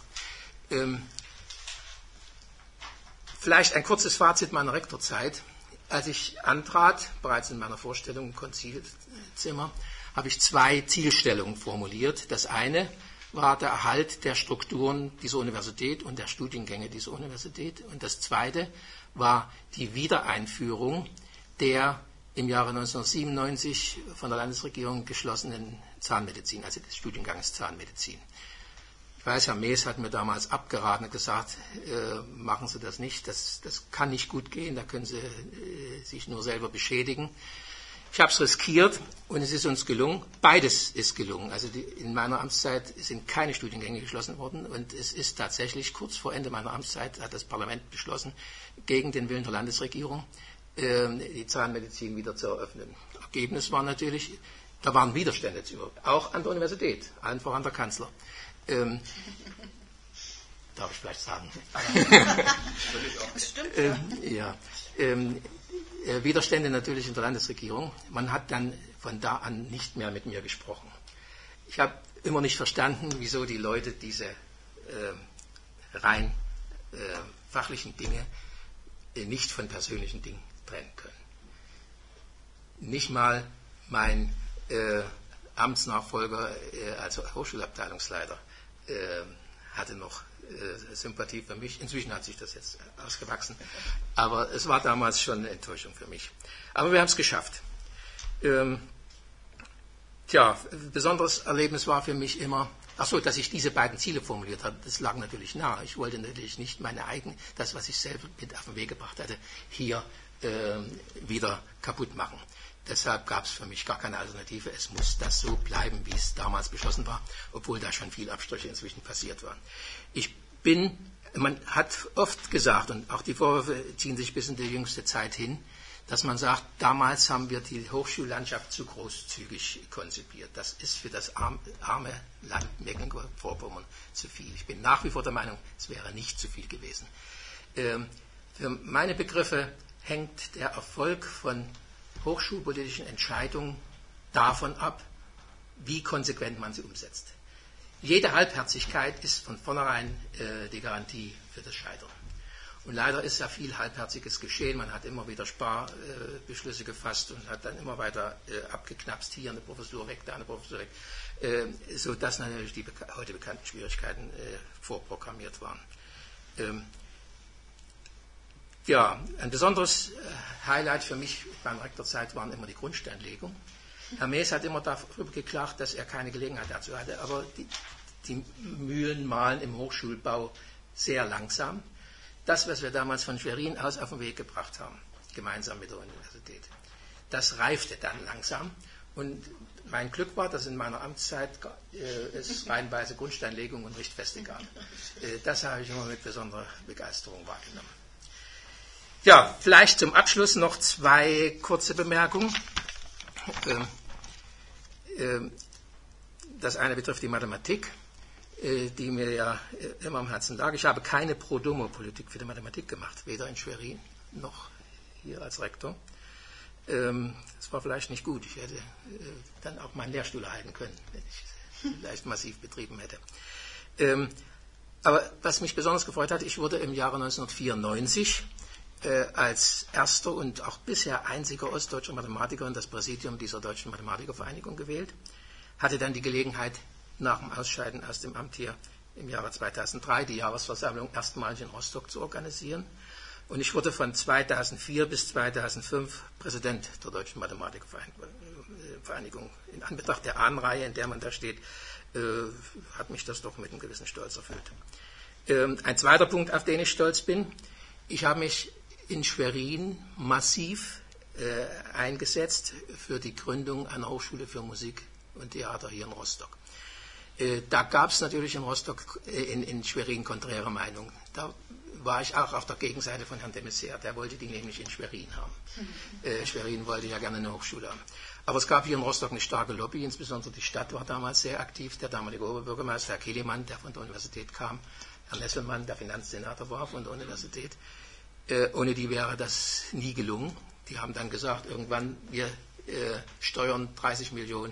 Vielleicht ein kurzes Fazit meiner Rektorzeit. Als ich antrat, bereits in meiner Vorstellung im Konzilzimmer, habe ich 2 Zielstellungen formuliert. Das eine war der Erhalt der Strukturen dieser Universität und der Studiengänge dieser Universität. Und das zweite war die Wiedereinführung der im Jahre 1997 von der Landesregierung geschlossenen Zahnmedizin, also des Studiengangs Zahnmedizin. Ich weiß, Herr Mees hat mir damals abgeraten und gesagt, machen Sie das nicht, das kann nicht gut gehen, da können Sie sich nur selber beschädigen. Ich habe es riskiert und es ist uns gelungen. Beides ist gelungen. Also in meiner Amtszeit sind keine Studiengänge geschlossen worden und es ist tatsächlich kurz vor Ende meiner Amtszeit hat das Parlament beschlossen, gegen den Willen der Landesregierung die Zahnmedizin wieder zu eröffnen. Ergebnis war natürlich, da waren Widerstände zu überwinden, auch an der Universität, allen voran der Kanzler. Darf ich vielleicht sagen? Ja. Widerstände natürlich in der Landesregierung. Man hat dann von da an nicht mehr mit mir gesprochen. Ich habe immer nicht verstanden, wieso die Leute diese rein fachlichen Dinge nicht von persönlichen Dingen trennen können. Nicht mal mein Amtsnachfolger als Hochschulabteilungsleiter hatte noch Sympathie für mich. Inzwischen hat sich das jetzt ausgewachsen. Aber es war damals schon eine Enttäuschung für mich. Aber wir haben es geschafft. Besonderes Erlebnis war für mich immer, dass ich diese beiden Ziele formuliert habe, das lag natürlich nahe. Ich wollte natürlich nicht das, was ich selber mit auf den Weg gebracht hatte, hier wieder kaputt machen. Deshalb gab es für mich gar keine Alternative. Es muss das so bleiben, wie es damals beschlossen war, obwohl da schon viele Abstriche inzwischen passiert waren. Man hat oft gesagt, und auch die Vorwürfe ziehen sich bis in die jüngste Zeit hin, dass man sagt, damals haben wir die Hochschullandschaft zu großzügig konzipiert. Das ist für das arme Land Mecklenburg-Vorpommern zu viel. Ich bin nach wie vor der Meinung, es wäre nicht zu viel gewesen. Für meine Begriffe hängt der Erfolg von hochschulpolitischen Entscheidungen davon ab, wie konsequent man sie umsetzt. Jede Halbherzigkeit ist von vornherein die Garantie für das Scheitern. Und leider ist ja viel Halbherziges geschehen. Man hat immer wieder Sparbeschlüsse gefasst und hat dann immer weiter abgeknapst, hier eine Professur weg, da eine Professur weg, sodass natürlich die heute bekannten Schwierigkeiten vorprogrammiert waren. Ja, ein besonderes Highlight für mich beim Rektorzeit waren immer die Grundsteinlegung. Herr Mees hat immer darüber geklagt, dass er keine Gelegenheit dazu hatte, aber die Mühlen mahlen im Hochschulbau sehr langsam. Das, was wir damals von Schwerin aus auf den Weg gebracht haben, gemeinsam mit der Universität, das reifte dann langsam. Und mein Glück war, dass in meiner Amtszeit es reihenweise Grundsteinlegung und Richtfeste gab. Das habe ich immer mit besonderer Begeisterung wahrgenommen. Ja, vielleicht zum Abschluss noch 2 kurze Bemerkungen. Das eine betrifft die Mathematik, die mir ja immer am Herzen lag. Ich habe keine Pro-Domo-Politik für die Mathematik gemacht, weder in Schwerin noch hier als Rektor. Das war vielleicht nicht gut. Ich hätte dann auch meinen Lehrstuhl erhalten können, wenn ich vielleicht massiv betrieben hätte. Aber was mich besonders gefreut hat, ich wurde im Jahre 1994 als erster und auch bisher einziger ostdeutscher Mathematiker in das Präsidium dieser Deutschen Mathematikervereinigung gewählt. Hatte dann die Gelegenheit, nach dem Ausscheiden aus dem Amt hier im Jahre 2003 die Jahresversammlung erstmalig in Rostock zu organisieren. Und ich wurde von 2004 bis 2005 Präsident der Deutschen Mathematikervereinigung. In Anbetracht der Ahnenreihe, in der man da steht, hat mich das doch mit einem gewissen Stolz erfüllt. Ein zweiter Punkt, auf den ich stolz bin: Ich habe mich in Schwerin massiv eingesetzt für die Gründung einer Hochschule für Musik und Theater hier in Rostock. Da gab es natürlich in Rostock, in Schwerin konträre Meinungen. Da war ich auch auf der Gegenseite von Herrn de Maizière, der wollte die nämlich in Schwerin haben. Schwerin wollte ja gerne eine Hochschule haben. Aber es gab hier in Rostock eine starke Lobby, insbesondere die Stadt war damals sehr aktiv. Der damalige Oberbürgermeister, Herr Kilimann, der von der Universität kam, Herr Nesselmann, der Finanzsenator war von der Universität. Ohne die wäre das nie gelungen. Die haben dann gesagt, irgendwann, wir steuern 30 Millionen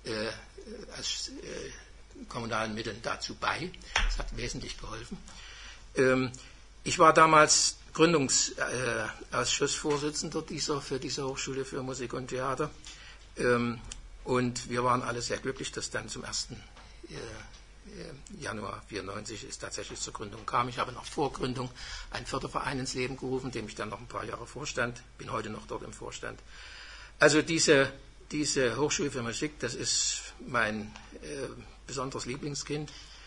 aus kommunalen Mitteln dazu bei. Das hat wesentlich geholfen. Ich war damals Gründungsausschussvorsitzender für diese Hochschule für Musik und Theater. Und wir waren alle sehr glücklich, dass dann zum 1. Januar 1994 es tatsächlich zur Gründung kam. Ich habe nach Vorgründung einen Förderverein ins Leben gerufen, dem ich dann noch ein paar Jahre vorstand. Bin heute noch dort im Vorstand. Also diese Hochschule für Musik, das ist mein besonderes Lieblingskind.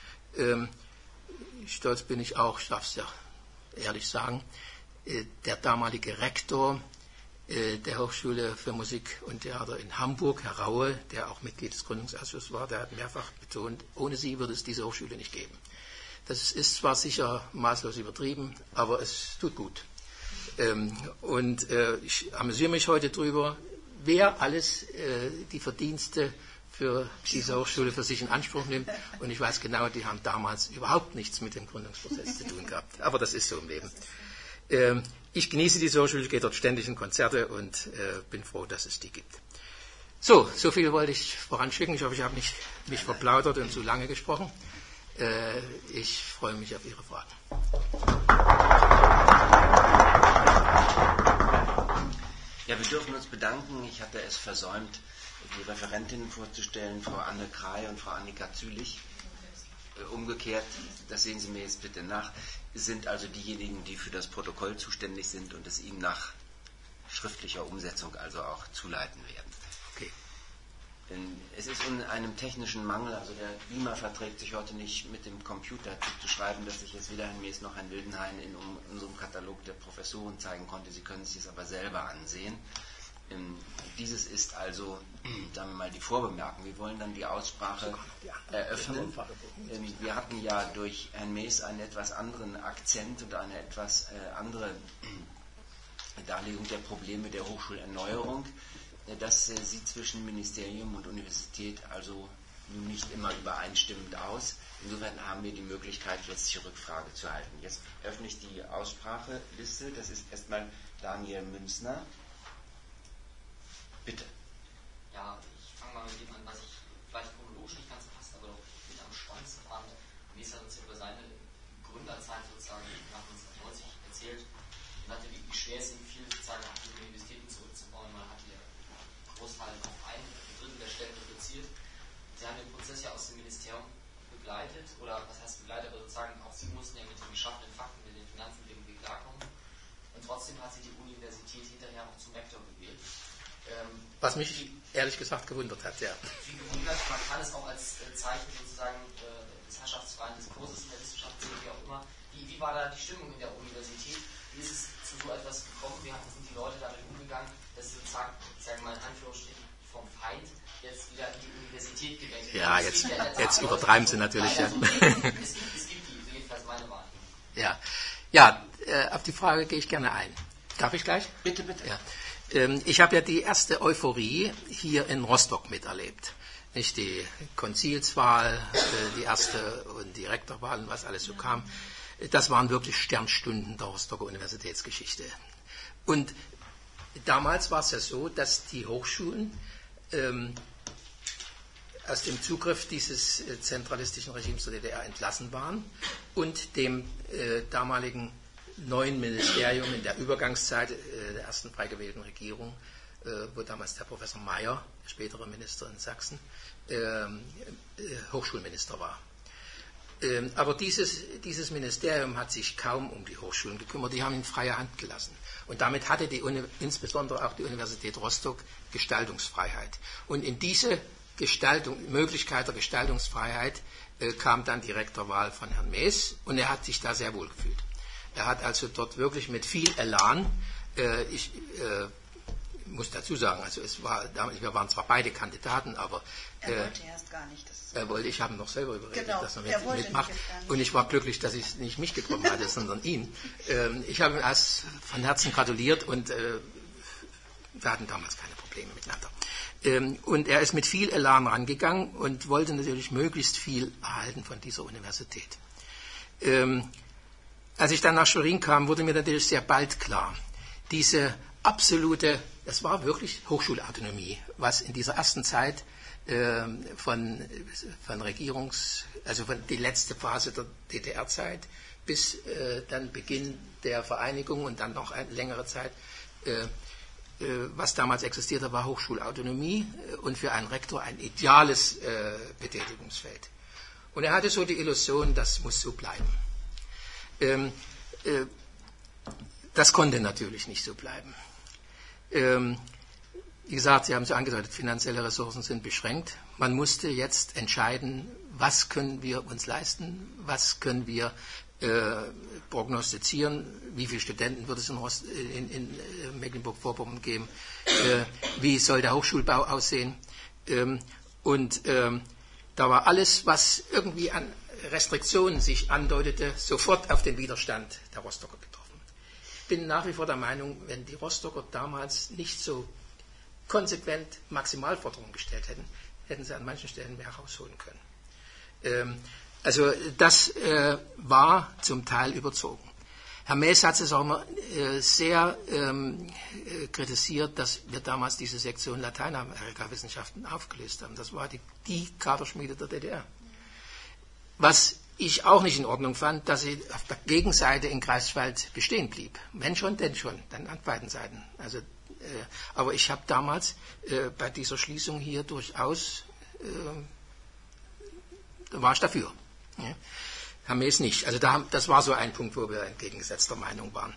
Stolz bin ich auch, ich darf es ja ehrlich sagen, der damalige Rektor der Hochschule für Musik und Theater in Hamburg, Herr Raue, der auch Mitglied des Gründungsausschusses war, der hat mehrfach betont, ohne sie würde es diese Hochschule nicht geben. Das ist zwar sicher maßlos übertrieben, aber es tut gut. Und ich amüsiere mich heute drüber, wer alles die Verdienste für diese Hochschule für sich in Anspruch nimmt. Und ich weiß genau, die haben damals überhaupt nichts mit dem Gründungsprozess zu tun gehabt. Aber das ist so im Leben. Ich genieße diese Hochschule, ich gehe dort ständig in Konzerte und bin froh, dass es die gibt. So viel wollte ich voranschicken. Ich hoffe, ich habe nicht mich verplaudert und zu lange gesprochen. Ich freue mich auf Ihre Fragen.
Ja, wir dürfen uns bedanken. Ich hatte es versäumt, die Referentinnen vorzustellen, Frau Anne Krey und Frau Annika Zülich. Umgekehrt, das sehen Sie mir jetzt bitte nach, sind also diejenigen, die für das Protokoll zuständig sind und es Ihnen nach schriftlicher Umsetzung also auch zuleiten werden.
Okay.
Es ist in einem technischen Mangel, also der Beamer verträgt sich heute nicht mit dem Computer zu schreiben, dass ich jetzt weder Herrn Mees noch Herrn Wildenhain in unserem Katalog der Professoren zeigen konnte. Sie können sich es aber selber ansehen. Dieses ist also, sagen wir mal, die Vorbemerkung. Wir wollen dann die Aussprache eröffnen. Wir hatten ja durch Herrn Mees einen etwas anderen Akzent und eine etwas andere Darlegung der Probleme der Hochschulerneuerung. Das sieht zwischen Ministerium und Universität also nun nicht immer übereinstimmend aus. Insofern haben wir die Möglichkeit, jetzt die Rückfrage zu halten. Jetzt öffne ich die Ausspracheliste. Das ist erstmal Daniel Münzner. Bitte.
Ja, ich fange mal mit dem an, was ich vielleicht chronologisch nicht ganz passt, aber doch mit am spannendsten fand. Mees hat uns ja über seine Gründerzeit sozusagen nach 1990 erzählt. erzählt und hatte, wie schwer es ihm fiel, sozusagen die Universitäten zurückzubauen. Man hat hier einen Großteil auf ein Drittel der Stellen reduziert. Sie haben den Prozess ja aus dem Ministerium begleitet, oder was heißt begleitet, aber sozusagen auch Sie mussten ja mit den geschaffenen Fakten, mit den Finanzen irgendwie klarkommen. Und trotzdem hat sie die Universität hinterher auch zum Rektor gewählt.
Was mich ehrlich gesagt gewundert hat, ja.
Wie gewundert, man kann es auch als Zeichen sozusagen des herrschaftsfreien Diskurses in der Wissenschaft sehen, wie auch immer. Wie war da die Stimmung in der Universität? Wie ist es zu so etwas gekommen? Wie sind die Leute damit umgegangen, dass sie sozusagen, sagen wir mal in Anführungsstrichen, vom Feind jetzt wieder in die Universität gewendet werden?
Ja, jetzt übertreiben sie natürlich. Ja.
Es gibt die, jedenfalls meine Wahrnehmung.
Ja, auf die Frage gehe ich gerne ein. Darf ich gleich?
Bitte, bitte.
Ja. Ich habe ja die erste Euphorie hier in Rostock miterlebt. Nicht die Konzilswahl, die erste und die Rektorwahl und was alles so kam. Das waren wirklich Sternstunden der Rostocker Universitätsgeschichte. Und damals war es ja so, dass die Hochschulen aus dem Zugriff dieses zentralistischen Regimes der DDR entlassen waren und dem damaligen neuen Ministerium in der Übergangszeit der ersten frei gewählten Regierung, wo damals der Professor Mayer, der spätere Minister in Sachsen, Hochschulminister war. Aber dieses Ministerium hat sich kaum um die Hochschulen gekümmert, die haben ihn freie Hand gelassen. Und damit hatte insbesondere auch die Universität Rostock Gestaltungsfreiheit. Und in diese Möglichkeit der Gestaltungsfreiheit kam dann die Rektorwahl von Herrn Mees und er hat sich da sehr wohl gefühlt. Er hat also dort wirklich mit viel Elan, ich muss dazu sagen, also wir waren zwar beide Kandidaten, aber
er wollte erst gar nicht.
Ich habe ihn noch selber überredet,
genau,
dass er mitmacht. Und ich war glücklich, dass ich nicht mich getroffen hatte, sondern ihn. Ich habe ihm erst von Herzen gratuliert und wir hatten damals keine Probleme miteinander. Und er ist mit viel Elan rangegangen und wollte natürlich möglichst viel erhalten von dieser Universität. Als ich dann nach Schwerin kam, wurde mir natürlich sehr bald klar, diese absolute, das war wirklich Hochschulautonomie, was in dieser ersten Zeit von die letzte Phase der DDR-Zeit bis dann Beginn der Vereinigung und dann noch eine längere Zeit, was damals existierte, war Hochschulautonomie und für einen Rektor ein ideales Betätigungsfeld. Und er hatte so die Illusion, das muss so bleiben. Das konnte natürlich nicht so bleiben. Wie gesagt, Sie haben es ja angedeutet, finanzielle Ressourcen sind beschränkt. Man musste jetzt entscheiden, was können wir uns leisten, was können wir prognostizieren, wie viele Studenten wird es in Mecklenburg-Vorpommern geben, wie soll der Hochschulbau aussehen. Da war alles, was irgendwie an Restriktionen sich andeutete, sofort auf den Widerstand der Rostocker getroffen. Ich bin nach wie vor der Meinung, wenn die Rostocker damals nicht so konsequent Maximalforderungen gestellt hätten, hätten sie an manchen Stellen mehr rausholen können. Also das war zum Teil überzogen. Herr Mees hat es auch immer sehr kritisiert, dass wir damals diese Sektion Lateinamerika-Wissenschaften aufgelöst haben. Das war die Kaderschmiede der DDR. Was ich auch nicht in Ordnung fand, dass sie auf der Gegenseite in Greifswald bestehen blieb. Wenn schon, denn schon, dann an beiden Seiten. Also, aber ich habe damals bei dieser Schließung hier durchaus, da war ich dafür. Ja. Herr Mees nicht. Also das war so ein Punkt, wo wir entgegengesetzter Meinung waren.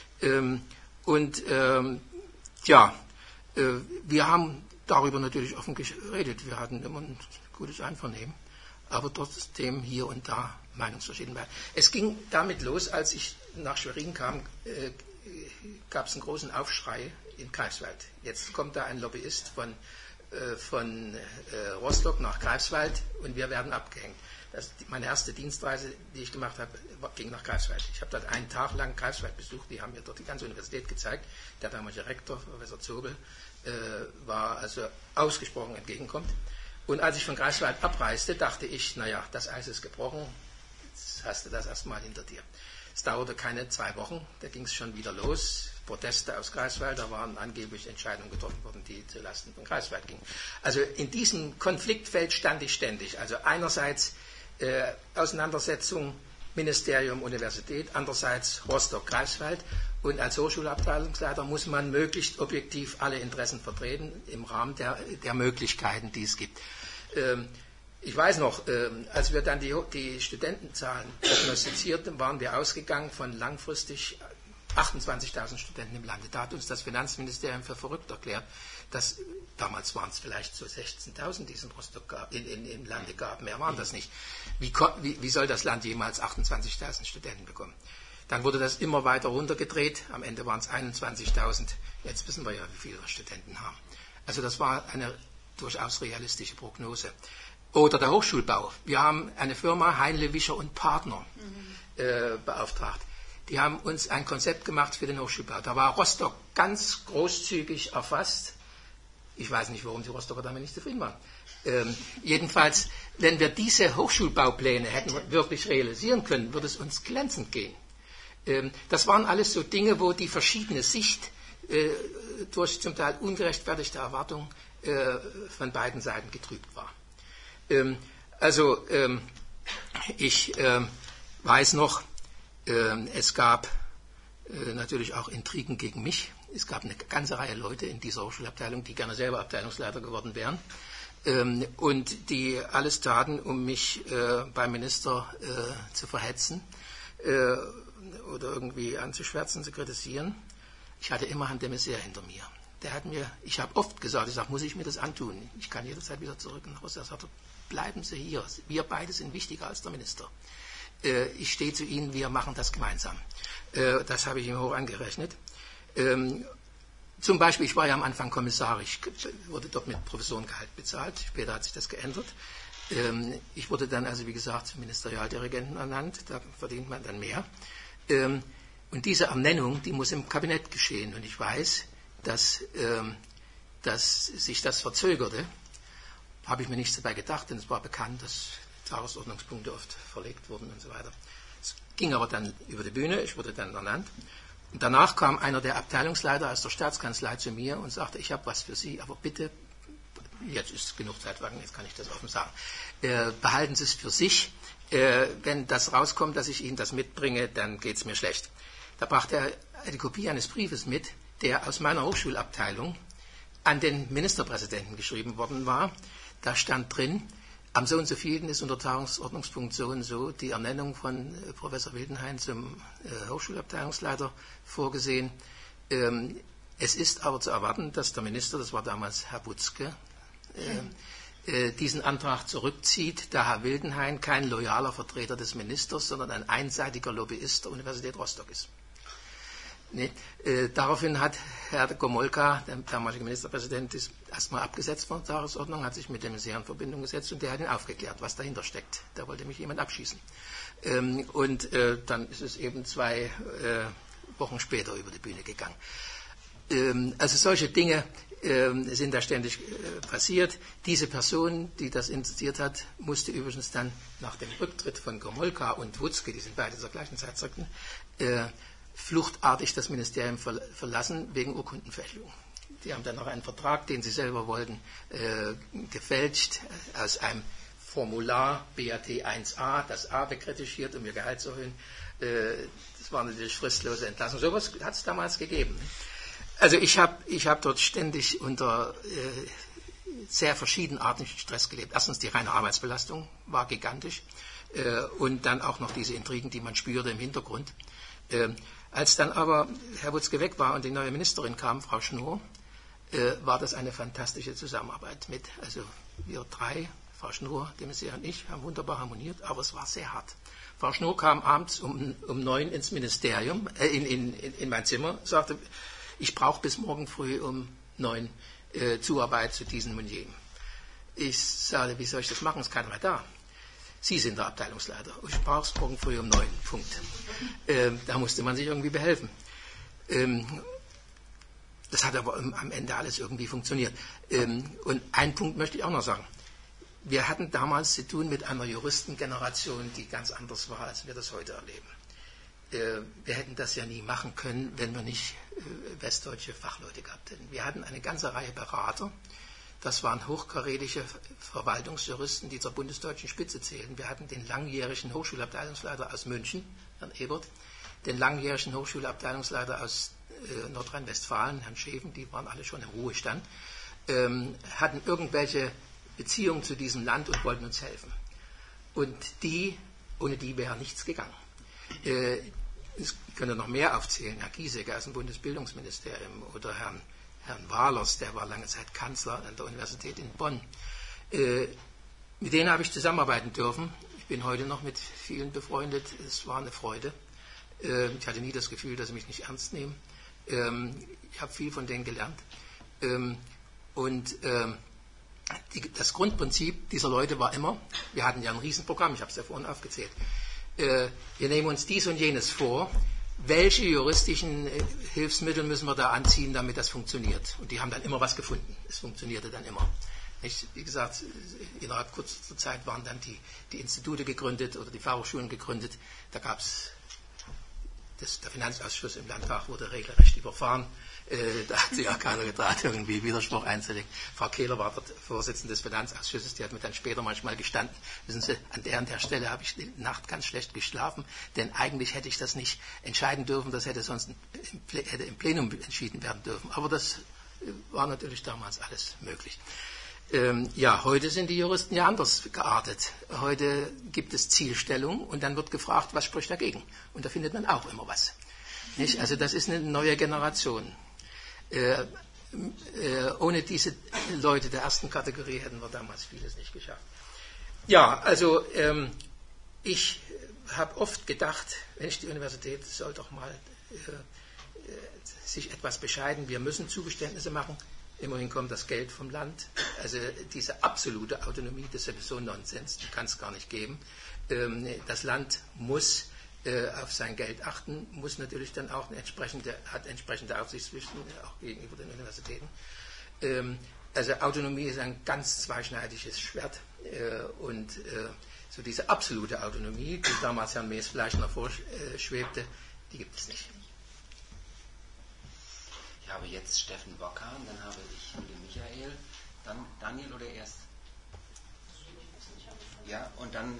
Wir haben darüber natürlich offen geredet. Wir hatten immer ein gutes Einvernehmen. Aber trotzdem hier und da Meinungsverschiedenheit. Es ging damit los, als ich nach Schwerin kam, gab es einen großen Aufschrei in Greifswald. Jetzt kommt da ein Lobbyist von Rostock nach Greifswald und wir werden abgehängt. Meine erste Dienstreise, die ich gemacht habe, ging nach Greifswald. Ich habe dort einen Tag lang Greifswald besucht, die haben mir dort die ganze Universität gezeigt. Der damalige Rektor, Professor Zobel, war also ausgesprochen entgegenkommt. Und als ich von Greifswald abreiste, dachte ich, naja, das Eis ist gebrochen, jetzt hast du das erstmal hinter dir. Es dauerte keine 2 Wochen, da ging es schon wieder los, Proteste aus Greifswald, da waren angeblich Entscheidungen getroffen worden, die zulasten von Greifswald gingen. Also in diesem Konfliktfeld stand ich ständig. Also einerseits Auseinandersetzung Ministerium, Universität, andererseits Rostock-Greifswald. Und als Hochschulabteilungsleiter muss man möglichst objektiv alle Interessen vertreten im Rahmen der Möglichkeiten, die es gibt. Ich weiß noch, als wir dann die Studentenzahlen prognostizierten, waren wir ausgegangen von langfristig 28.000 Studenten im Lande. Da hat uns das Finanzministerium für verrückt erklärt, dass damals waren es vielleicht so 16.000, die es in Rostock im Lande gab. Mehr waren das nicht. Wie soll das Land jemals 28.000 Studenten bekommen? Dann wurde das immer weiter runtergedreht. Am Ende waren es 21.000. Jetzt wissen wir ja, wie viele wir Studenten haben. Also das war eine durchaus realistische Prognose. Oder der Hochschulbau. Wir haben eine Firma, Heinle, Wischer und Partner, beauftragt. Die haben uns ein Konzept gemacht für den Hochschulbau. Da war Rostock ganz großzügig erfasst. Ich weiß nicht, warum die Rostocker damit nicht zufrieden waren. Jedenfalls, wenn wir diese Hochschulbaupläne hätten wirklich realisieren können, würde es uns glänzend gehen. Das waren alles so Dinge, wo die verschiedene Sicht durch zum Teil ungerechtfertigte Erwartungen von beiden Seiten getrübt war. Ich weiß noch, es gab natürlich auch Intrigen gegen mich. Es gab eine ganze Reihe Leute in dieser Hochschulabteilung, die gerne selber Abteilungsleiter geworden wären und die alles taten, um mich beim Minister zu verhetzen oder irgendwie anzuschwärzen, zu kritisieren. Ich hatte immer Herrn de Maizière hinter mir. Ich habe oft gesagt, muss ich mir das antun? Ich kann jederzeit wieder zurück nach Hause. Er sagte, bleiben Sie hier. Wir beide sind wichtiger als der Minister. Ich stehe zu Ihnen, wir machen das gemeinsam. Das habe ich ihm hoch angerechnet. Zum Beispiel, ich war ja am Anfang Kommissar, ich wurde dort mit Professorengehalt bezahlt, später hat sich das geändert. Ich wurde dann also, wie gesagt, zum Ministerialdirigenten ernannt, da verdient man dann mehr. Und diese Ernennung, die muss im Kabinett geschehen. Und ich weiß, dass sich das verzögerte. Habe ich mir nichts dabei gedacht, denn es war bekannt, dass Tagesordnungspunkte oft verlegt wurden und so weiter. Es ging aber dann über die Bühne, ich wurde dann ernannt. Und danach kam einer der Abteilungsleiter aus der Staatskanzlei zu mir und sagte, ich habe was für Sie, aber bitte, jetzt ist genug Zeit vergangen, jetzt kann ich das offen sagen, behalten Sie es für sich. Wenn das rauskommt, dass ich Ihnen das mitbringe, dann geht es mir schlecht. Da brachte er eine Kopie eines Briefes mit, der aus meiner Hochschulabteilung an den Ministerpräsidenten geschrieben worden war. Da stand drin, am so und so vielen ist unter Tagesordnungspunkt so und so die Ernennung von Professor Wildenhain zum Hochschulabteilungsleiter vorgesehen. Es ist aber zu erwarten, dass der Minister, das war damals Herr Wutzke, diesen Antrag zurückzieht, da Herr Wildenhain kein loyaler Vertreter des Ministers, sondern ein einseitiger Lobbyist der Universität Rostock ist. Nee. Daraufhin hat Herr Gomolka, der damalige Ministerpräsident, ist erstmal abgesetzt von der Tagesordnung, hat sich mit dem Maizière in Verbindung gesetzt und der hat ihn aufgeklärt, was dahinter steckt. Da wollte mich jemand abschießen. Dann ist es eben 2 Wochen später über die Bühne gegangen. Also solche Dinge sind da ständig passiert. Diese Person, die das initiiert hat, musste übrigens dann nach dem Rücktritt von Gomolka und Wutzke, die sind beide zur gleichen Zeit zurückgetreten, fluchtartig das Ministerium verlassen wegen Urkundenfälschung. Die haben dann noch einen Vertrag, den sie selber wollten, gefälscht aus einem Formular BAT 1a, das A wegretuschiert, um ihr Gehalt zu erhöhen. Das war natürlich fristlose Entlassung. So etwas hat es damals gegeben. Also ich hab dort ständig unter sehr verschiedenartigen Stress gelebt. Erstens die reine Arbeitsbelastung war gigantisch und dann auch noch diese Intrigen, die man spürte im Hintergrund. Als dann aber Herr Wutzke weg war und die neue Ministerin kam, Frau Schnur, war das eine fantastische Zusammenarbeit mit, also wir 3, Frau Schnur, de Maizière und ich, haben wunderbar harmoniert, aber es war sehr hart. Frau Schnur kam abends um 9 ins Ministerium, in mein Zimmer, sagte, ich brauche bis morgen früh um 9 Zuarbeit zu diesem und jenem. Ich sagte, wie soll ich das machen, ist keiner mehr da. Sie sind der Abteilungsleiter. Ich brauche es morgen früh um 9. Punkt. Da musste man sich irgendwie behelfen. Das hat aber am Ende alles irgendwie funktioniert. Und einen Punkt möchte ich auch noch sagen. Wir hatten damals zu tun mit einer Juristengeneration, die ganz anders war, als wir das heute erleben. Wir hätten das ja nie machen können, wenn wir nicht westdeutsche Fachleute gehabt hätten. Wir hatten eine ganze Reihe Berater, Das waren hochkarätige Verwaltungsjuristen, die zur bundesdeutschen Spitze zählen. Wir hatten den langjährigen Hochschulabteilungsleiter aus München, Herrn Ebert, den langjährigen Hochschulabteilungsleiter aus Nordrhein-Westfalen, Herrn Scheven, die waren alle schon im Ruhestand, hatten irgendwelche Beziehungen zu diesem Land und wollten uns helfen. Und ohne die wäre nichts gegangen. Ich könnte noch mehr aufzählen, Herr Giesecke aus dem Bundesbildungsministerium oder Herrn Wahlers, der war lange Zeit Kanzler an der Universität in Bonn. Mit denen habe ich zusammenarbeiten dürfen. Ich bin heute noch mit vielen befreundet. Es war eine Freude. Ich hatte nie das Gefühl, dass sie mich nicht ernst nehmen. Ich habe viel von denen gelernt. Das Grundprinzip dieser Leute war immer, wir hatten ja ein Riesenprogramm, ich habe es ja vorhin aufgezählt, wir nehmen uns dies und jenes vor, welche juristischen Hilfsmittel müssen wir da anziehen, damit das funktioniert. Und die haben dann immer was gefunden. Es funktionierte dann immer. Wie gesagt, innerhalb kurzer Zeit waren dann die Institute gegründet oder die Fachhochschulen gegründet. Da gab es, der Finanzausschuss im Landtag wurde regelrecht überfahren. Da hat sich ja keiner getraut, irgendwie Widerspruch einzulegen. Frau Kehler war dort Vorsitzende des Finanzausschusses, die hat mir dann später manchmal gestanden. Wissen Sie, an der Stelle habe ich die Nacht ganz schlecht geschlafen, denn eigentlich hätte ich das nicht entscheiden dürfen, das hätte sonst im Plenum entschieden werden dürfen. Aber das war natürlich damals alles möglich. Heute sind die Juristen ja anders geartet. Heute gibt es Zielstellung und dann wird gefragt, was spricht dagegen? Und da findet man auch immer was. Nicht? Also das ist eine neue Generation. Ohne diese Leute der ersten Kategorie hätten wir damals vieles nicht geschafft. Ja, also ich habe oft gedacht, Mensch, die Universität soll doch mal sich etwas bescheiden. Wir müssen Zugeständnisse machen. Immerhin kommt das Geld vom Land. Also diese absolute Autonomie, das ist sowieso Nonsens, die kann es gar nicht geben. Das Land muss auf sein Geld achten, muss natürlich dann auch hat entsprechende Aufsichtspflichten, auch gegenüber den Universitäten. Also Autonomie ist ein ganz zweischneidiges Schwert und so diese absolute Autonomie, die damals Herrn Mees-Fleischner vorschwebte, die gibt es nicht.
Ich habe jetzt Steffen Bockhan, dann habe ich Michael, dann Daniel oder erst? Ja, und dann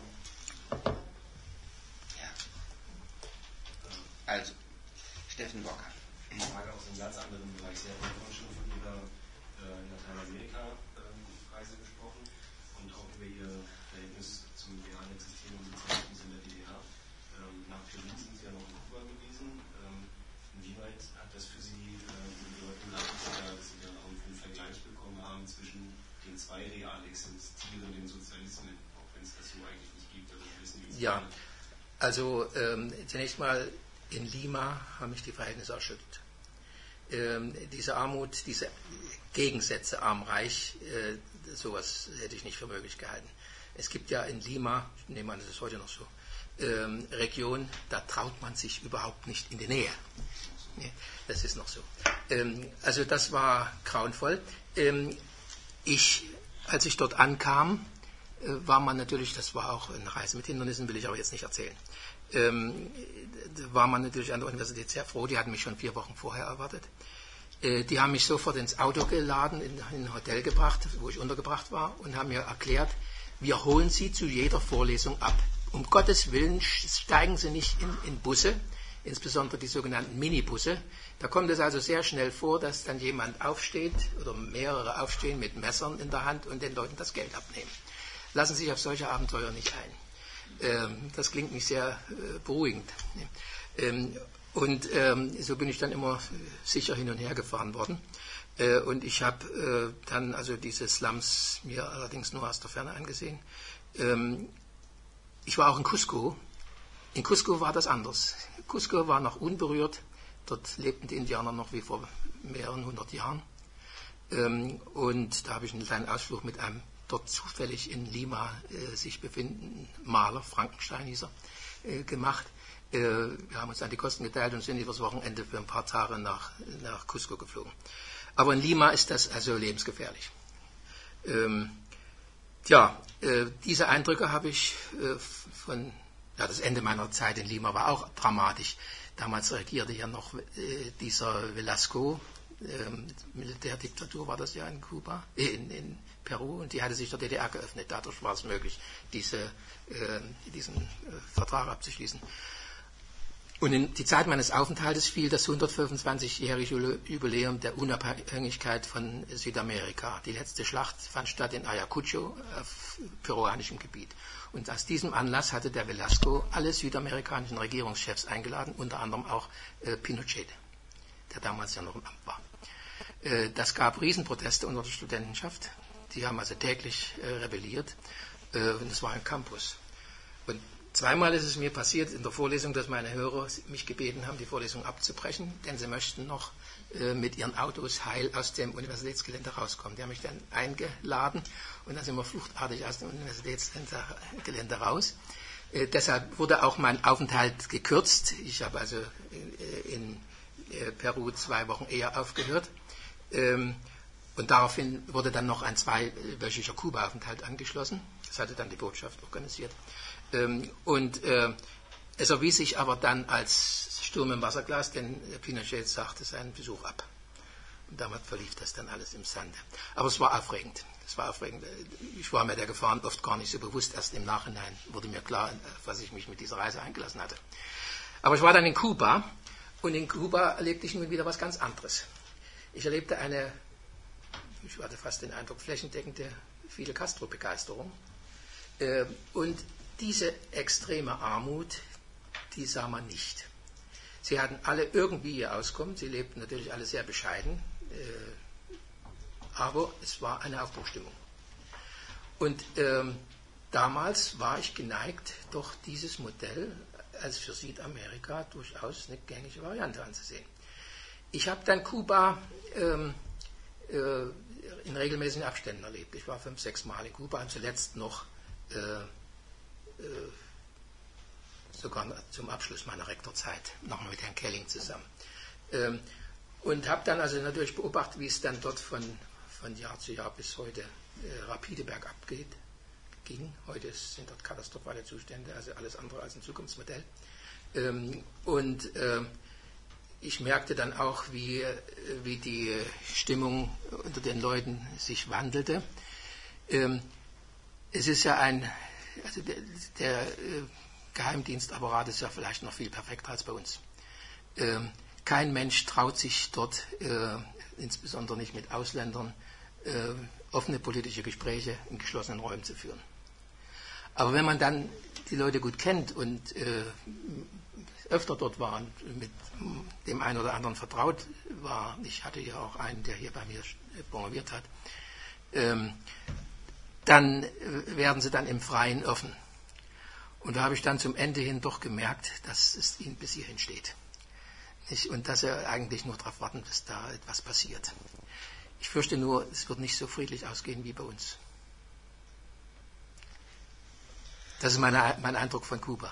also, Steffen Bockhan.
Ich frage aus einem ganz anderen Bereich. Sie haben vorhin schon von Ihrer Lateinamerika-Reise gesprochen und auch über Ihr Verhältnis zum real existierenden Sozialismus in der DDR. Nach Peru sind Sie ja noch in Kuba gewesen. Inwieweit hat das für Sie Bedeutung gehabt, dass Sie da auch einen Vergleich bekommen haben zwischen den zwei real existierenden Sozialismen, auch wenn es das so eigentlich nicht gibt? Also wissen Sie,
ja, also zunächst mal in Lima haben mich die Verhältnisse erschüttert. Diese Armut, diese Gegensätze arm-reich, sowas hätte ich nicht für möglich gehalten. Es gibt ja in Lima, ich nehme an, das ist heute noch so, Regionen, da traut man sich überhaupt nicht in die Nähe. Nee, das ist noch so. Also das war grauenvoll. Als ich dort ankam, war man natürlich, das war auch eine Reise mit Hindernissen, will ich aber jetzt nicht erzählen, war man natürlich an der Universität sehr froh, die hatten mich schon 4 Wochen vorher erwartet. Die haben mich sofort ins Auto geladen, in ein Hotel gebracht, wo ich untergebracht war, und haben mir erklärt, wir holen Sie zu jeder Vorlesung ab. Um Gottes Willen steigen Sie nicht in Busse, insbesondere die sogenannten Minibusse. Da kommt es also sehr schnell vor, dass dann jemand aufsteht oder mehrere aufstehen mit Messern in der Hand und den Leuten das Geld abnehmen. Lassen Sie sich auf solche Abenteuer nicht ein. Das klingt nicht sehr beruhigend. So bin ich dann immer sicher hin und her gefahren worden. Und ich habe dann also diese Slums mir allerdings nur aus der Ferne angesehen. Ich war auch in Cusco. In Cusco war das anders. Cusco war noch unberührt. Dort lebten die Indianer noch wie vor mehreren 100 Jahren. Und da habe ich einen kleinen Ausflug mit einem dort zufällig in Lima sich befindenden Maler, Frankenstein hieß er, gemacht. Wir haben uns dann die Kosten geteilt und sind übers Wochenende für ein paar Tage nach Cusco geflogen. Aber in Lima ist das also lebensgefährlich. Diese Eindrücke habe ich das Ende meiner Zeit in Lima war auch dramatisch. Damals regierte ja noch dieser Velasco, Militärdiktatur war das ja in Kuba, in Peru, und die hatte sich der DDR geöffnet. Dadurch war es möglich, diesen Vertrag abzuschließen. Und in die Zeit meines Aufenthaltes fiel das 125-jährige Jubiläum der Unabhängigkeit von Südamerika. Die letzte Schlacht fand statt in Ayacucho auf peruanischem Gebiet. Und aus diesem Anlass hatte der Velasco alle südamerikanischen Regierungschefs eingeladen, unter anderem auch Pinochet, der damals ja noch im Amt war. Das gab Riesenproteste unter der Studentenschaft. Die haben also täglich rebelliert. Und es war ein Campus. Und zweimal ist es mir passiert in der Vorlesung, dass meine Hörer mich gebeten haben, die Vorlesung abzubrechen, denn sie möchten noch mit ihren Autos heil aus dem Universitätsgelände rauskommen. Die haben mich dann eingeladen und dann sind wir fluchtartig aus dem Universitätsgelände raus. Deshalb wurde auch mein Aufenthalt gekürzt. Ich habe also in Peru 2 Wochen eher aufgehört. Und daraufhin wurde dann noch ein 2-wöchiger Kuba-Aufenthalt angeschlossen. Das hatte dann die Botschaft organisiert. Und es erwies sich aber dann als Sturm im Wasserglas, denn Pinochet sagte seinen Besuch ab. Und damit verlief das dann alles im Sande. Aber es war aufregend. Ich war mir der Gefahren oft gar nicht so bewusst. Erst im Nachhinein wurde mir klar, was ich mich mit dieser Reise eingelassen hatte. Aber ich war dann in Kuba, und in Kuba erlebte ich nun wieder was ganz anderes. Ich erlebte ich hatte fast den Eindruck, flächendeckende Fidel Castro-Begeisterung. Und diese extreme Armut, die sah man nicht. Sie hatten alle irgendwie ihr Auskommen, sie lebten natürlich alle sehr bescheiden, aber es war eine Aufbruchstimmung. Und damals war ich geneigt, doch dieses Modell als für Südamerika durchaus eine gängige Variante anzusehen. Ich habe dann Kuba in regelmäßigen Abständen erlebt. Ich war 5-6 Mal in Kuba und zuletzt noch sogar zum Abschluss meiner Rektorzeit nochmal mit Herrn Kelling zusammen. Und habe dann also natürlich beobachtet, wie es dann dort von Jahr zu Jahr bis heute rapide bergab ging. Heute sind dort katastrophale Zustände, also alles andere als ein Zukunftsmodell. Und ich merkte dann auch, wie die Stimmung unter den Leuten sich wandelte. Es ist ja der Geheimdienstapparat ist ja vielleicht noch viel perfekter als bei uns. Kein Mensch traut sich dort, insbesondere nicht mit Ausländern, offene politische Gespräche in geschlossenen Räumen zu führen. Aber wenn man dann die Leute gut kennt und öfter dort war und mit dem einen oder anderen vertraut war, ich hatte ja auch einen, der hier bei mir promoviert hat, dann werden sie dann im Freien offen. Und da habe ich dann zum Ende hin doch gemerkt, dass es ihnen bis hierhin steht. Und dass sie eigentlich nur darauf warten, bis da etwas passiert. Ich fürchte nur, es wird nicht so friedlich ausgehen wie bei uns. Das ist mein Eindruck von Kuba.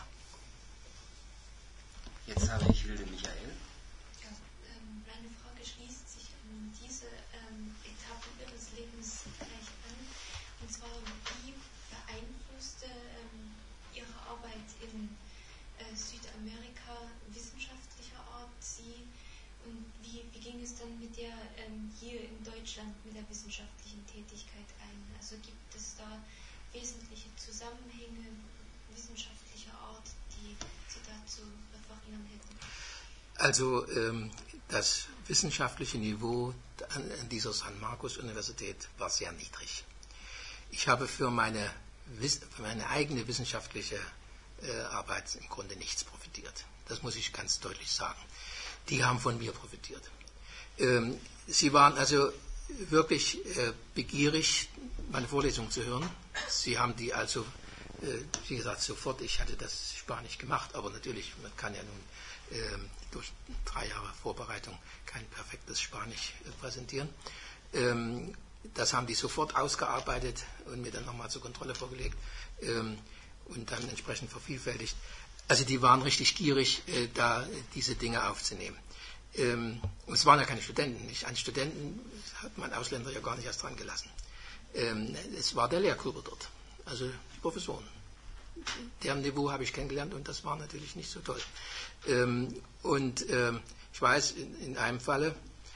Jetzt habe ich Hilde Michael.
Ja, meine Frage schließt sich an diese Etappe Ihres Lebens gleich an. Und zwar, wie beeinflusste Ihre Arbeit in Südamerika wissenschaftlicher Art Sie? Und wie ging es dann mit der hier in Deutschland mit der wissenschaftlichen Tätigkeit ein? Also gibt es da wesentliche Zusammenhänge wissenschaftlicher Art, die Sie dazu referieren hätten?
Also das wissenschaftliche Niveau an dieser San Marcos Universität war sehr niedrig. Ich habe für meine eigene wissenschaftliche Arbeit im Grunde nichts profitiert. Das muss ich ganz deutlich sagen. Die haben von mir profitiert. Sie waren also wirklich begierig, meine Vorlesungen zu hören. Sie haben die also, wie gesagt, sofort, ich hatte das Spanisch gemacht, aber natürlich, man kann ja nun durch 3 Jahre Vorbereitung kein perfektes Spanisch präsentieren. Das haben die sofort ausgearbeitet und mir dann nochmal zur Kontrolle vorgelegt und dann entsprechend vervielfältigt. Also die waren richtig gierig, da diese Dinge aufzunehmen. Es waren ja keine Studenten. An Studenten hat man Ausländer ja gar nicht erst dran gelassen. Es war der Lehrkörper dort, also die Professoren. Deren Niveau habe ich kennengelernt und das war natürlich nicht so toll. Ich weiß, in einem Falle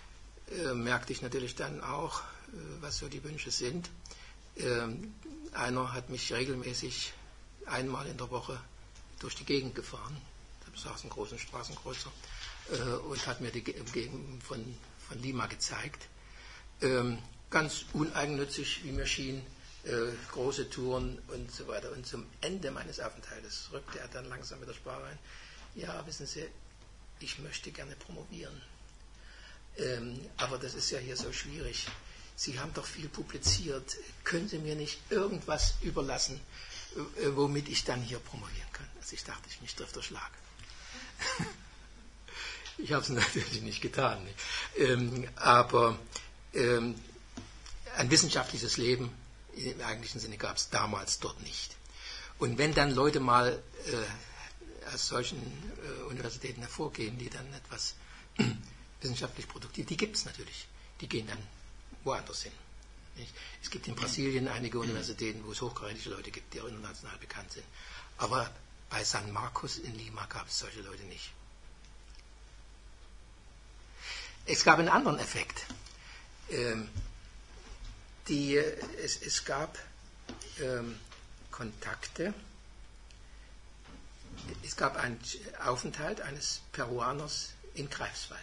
merkte ich natürlich dann auch, was so die Wünsche sind. Einer hat mich regelmäßig einmal in der Woche durch die Gegend gefahren. Da saß ein großer Straßenkreuzer und hat mir die Gegend von Lima gezeigt. Ganz uneigennützig, wie mir schien, große Touren und so weiter. Und zum Ende meines Aufenthaltes rückte er dann langsam mit der Sprache ein. Ja, wissen Sie, ich möchte gerne promovieren. Aber das ist ja hier so schwierig. Sie haben doch viel publiziert. Können Sie mir nicht irgendwas überlassen, womit ich dann hier promovieren kann? Also ich dachte, mich trifft der Schlag. Ich habe es natürlich nicht getan. Aber ein wissenschaftliches Leben im eigentlichen Sinne gab es damals dort nicht. Und wenn dann Leute mal aus solchen Universitäten hervorgehen, die dann etwas wissenschaftlich produktiv, die gibt es natürlich. Die gehen dann woanders hin. Nicht? Es gibt in Brasilien einige Universitäten, wo es hochkarätige Leute gibt, die auch international bekannt sind. Aber bei San Marcos in Lima gab es solche Leute nicht. Es gab einen anderen Effekt. Es gab Kontakte. Es gab einen Aufenthalt eines Peruaners in Greifswald.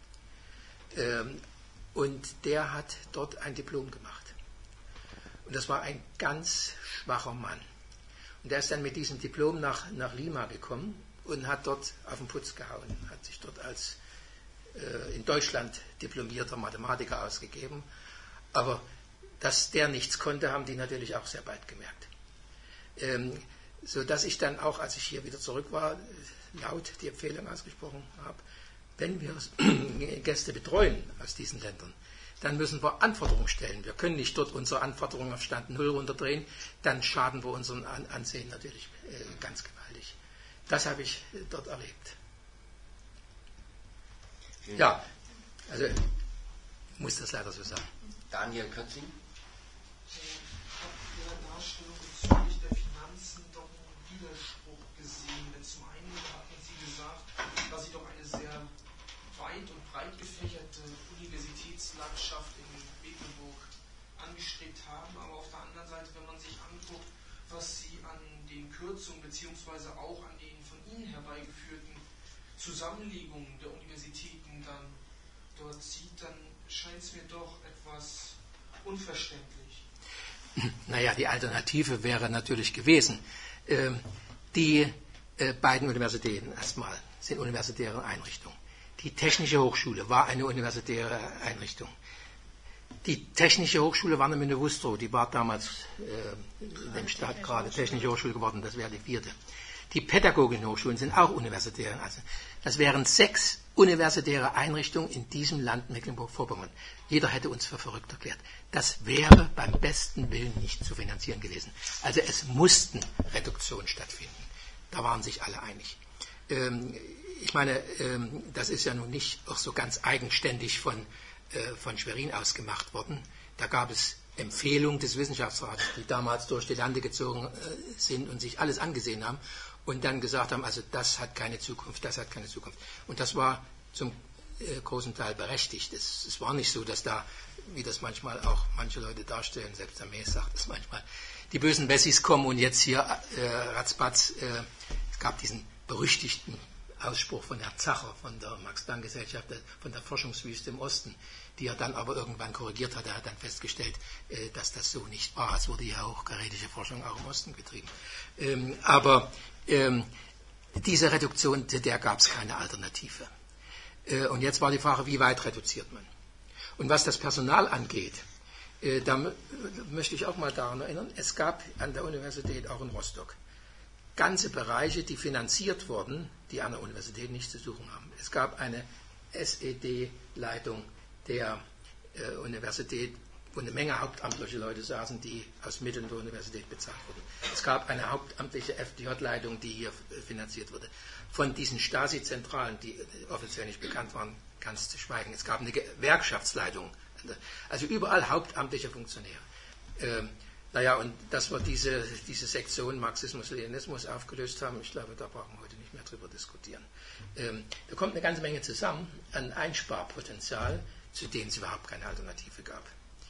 Und der hat dort ein Diplom gemacht. Und das war ein ganz schwacher Mann. Und der ist dann mit diesem Diplom nach Lima gekommen und hat dort auf den Putz gehauen. Hat sich dort als in Deutschland diplomierter Mathematiker ausgegeben. Aber dass der nichts konnte, haben die natürlich auch sehr bald gemerkt. Sodass ich dann auch, als ich hier wieder zurück war, laut die Empfehlung ausgesprochen habe, wenn wir Gäste betreuen aus diesen Ländern, dann müssen wir Anforderungen stellen. Wir können nicht dort unsere Anforderungen auf Stand 0 runterdrehen, dann schaden wir unserem Ansehen natürlich ganz gewaltig. Das habe ich dort erlebt. Ja, also muss das leider so sagen.
Daniel Kötzing.
Ich habe in Ihrer Darstellung bezüglich der Finanzen doch einen Widerspruch gesehen. Denn zum einen hatten Sie gesagt, dass Sie doch eine sehr weit und breit gefächerte Universitätslandschaft in Mecklenburg angestrebt haben. Aber auf der anderen Seite, wenn man sich anguckt, was Sie an den Kürzungen beziehungsweise auch an den von Ihnen herbeigeführten Zusammenlegungen der Universitäten dann dort sieht, dann scheint es mir doch etwas unverständlich.
Naja, die Alternative wäre natürlich gewesen. Die beiden Universitäten erstmal sind universitäre Einrichtungen. Die Technische Hochschule war eine universitäre Einrichtung. Die Technische Hochschule war eine Minewustro, die war damals in dem Staat gerade Technische Hochschule geworden, das wäre die 4. Die Pädagogischen Hochschulen sind auch universitäre. Also das wären 6 universitäre Einrichtungen in diesem Land Mecklenburg-Vorpommern. Jeder hätte uns für verrückt erklärt. Das wäre beim besten Willen nicht zu finanzieren gewesen. Also es mussten Reduktionen stattfinden. Da waren sich alle einig. Ich meine, das ist ja nun nicht auch so ganz eigenständig von Schwerin aus gemacht worden. Da gab es Empfehlungen des Wissenschaftsrates, die damals durch die Lande gezogen sind und sich alles angesehen haben und dann gesagt haben, also das hat keine Zukunft, das hat keine Zukunft. Und das war zum großen Teil berechtigt. Es war nicht so, dass da, wie das manchmal auch manche Leute darstellen, selbst der Mees sagt es manchmal, die bösen Wessis kommen und jetzt hier ratzfatz, es gab diesen berüchtigten Ausspruch von Herrn Zacher von der Max-Planck-Gesellschaft, von der Forschungswüste im Osten, die er dann aber irgendwann korrigiert hat. Er hat dann festgestellt, dass das so nicht war. Es wurde ja hochkarätige Forschung auch im Osten betrieben. Aber diese Reduktion, der gab es keine Alternative. Und jetzt war die Frage, wie weit reduziert man? Und was das Personal angeht, da möchte ich auch mal daran erinnern, es gab an der Universität auch in Rostock ganze Bereiche, die finanziert wurden, die an der Universität nichts zu suchen haben. Es gab eine SED-Leitung der Universität, wo eine Menge hauptamtliche Leute saßen, die aus Mitteln der Universität bezahlt wurden. Es gab eine hauptamtliche FDJ-Leitung, die hier finanziert wurde. Von diesen Stasi-Zentralen, die offiziell nicht bekannt waren, ganz zu schweigen. Es gab eine Gewerkschaftsleitung. Also überall hauptamtliche Funktionäre. Naja, und dass wir diese Sektion Marxismus-Leninismus aufgelöst haben, ich glaube, da brauchen wir heute nicht mehr drüber diskutieren. Da kommt eine ganze Menge zusammen an Einsparpotenzial zu denen es überhaupt keine Alternative gab.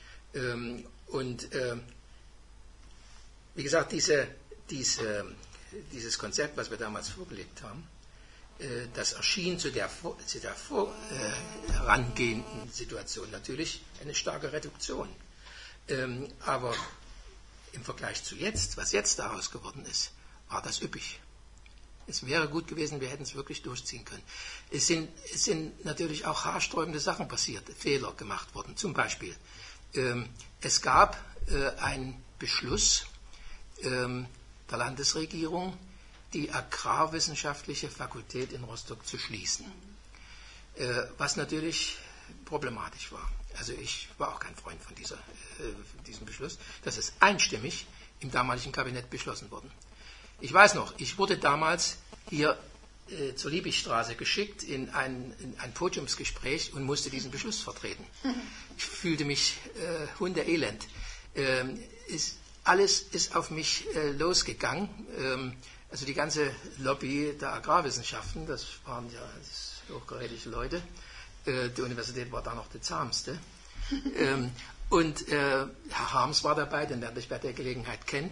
Wie gesagt, dieses Konzept, was wir damals vorgelegt haben, das erschien zu der vorangehenden Situation natürlich eine starke Reduktion. Aber im Vergleich zu jetzt, was jetzt daraus geworden ist, war das üppig. Es wäre gut gewesen, wir hätten es wirklich durchziehen können. Es sind natürlich auch haarsträubende Sachen passiert, Fehler gemacht worden. Zum Beispiel, es gab einen Beschluss der Landesregierung, die Agrarwissenschaftliche Fakultät in Rostock zu schließen, was natürlich problematisch war. Also ich war auch kein Freund von diesem Beschluss. Das ist einstimmig im damaligen Kabinett beschlossen worden. Ich weiß noch, ich wurde damals hier zur Liebigstraße geschickt in ein Podiumsgespräch und musste diesen Beschluss vertreten. Ich fühlte mich hundeelend. Alles ist auf mich losgegangen. Also die ganze Lobby der Agrarwissenschaften, das waren ja hochkarätige Leute. Die Universität war da noch die zahmste. Und Herr Harms war dabei, den werde ich bei der Gelegenheit kennen.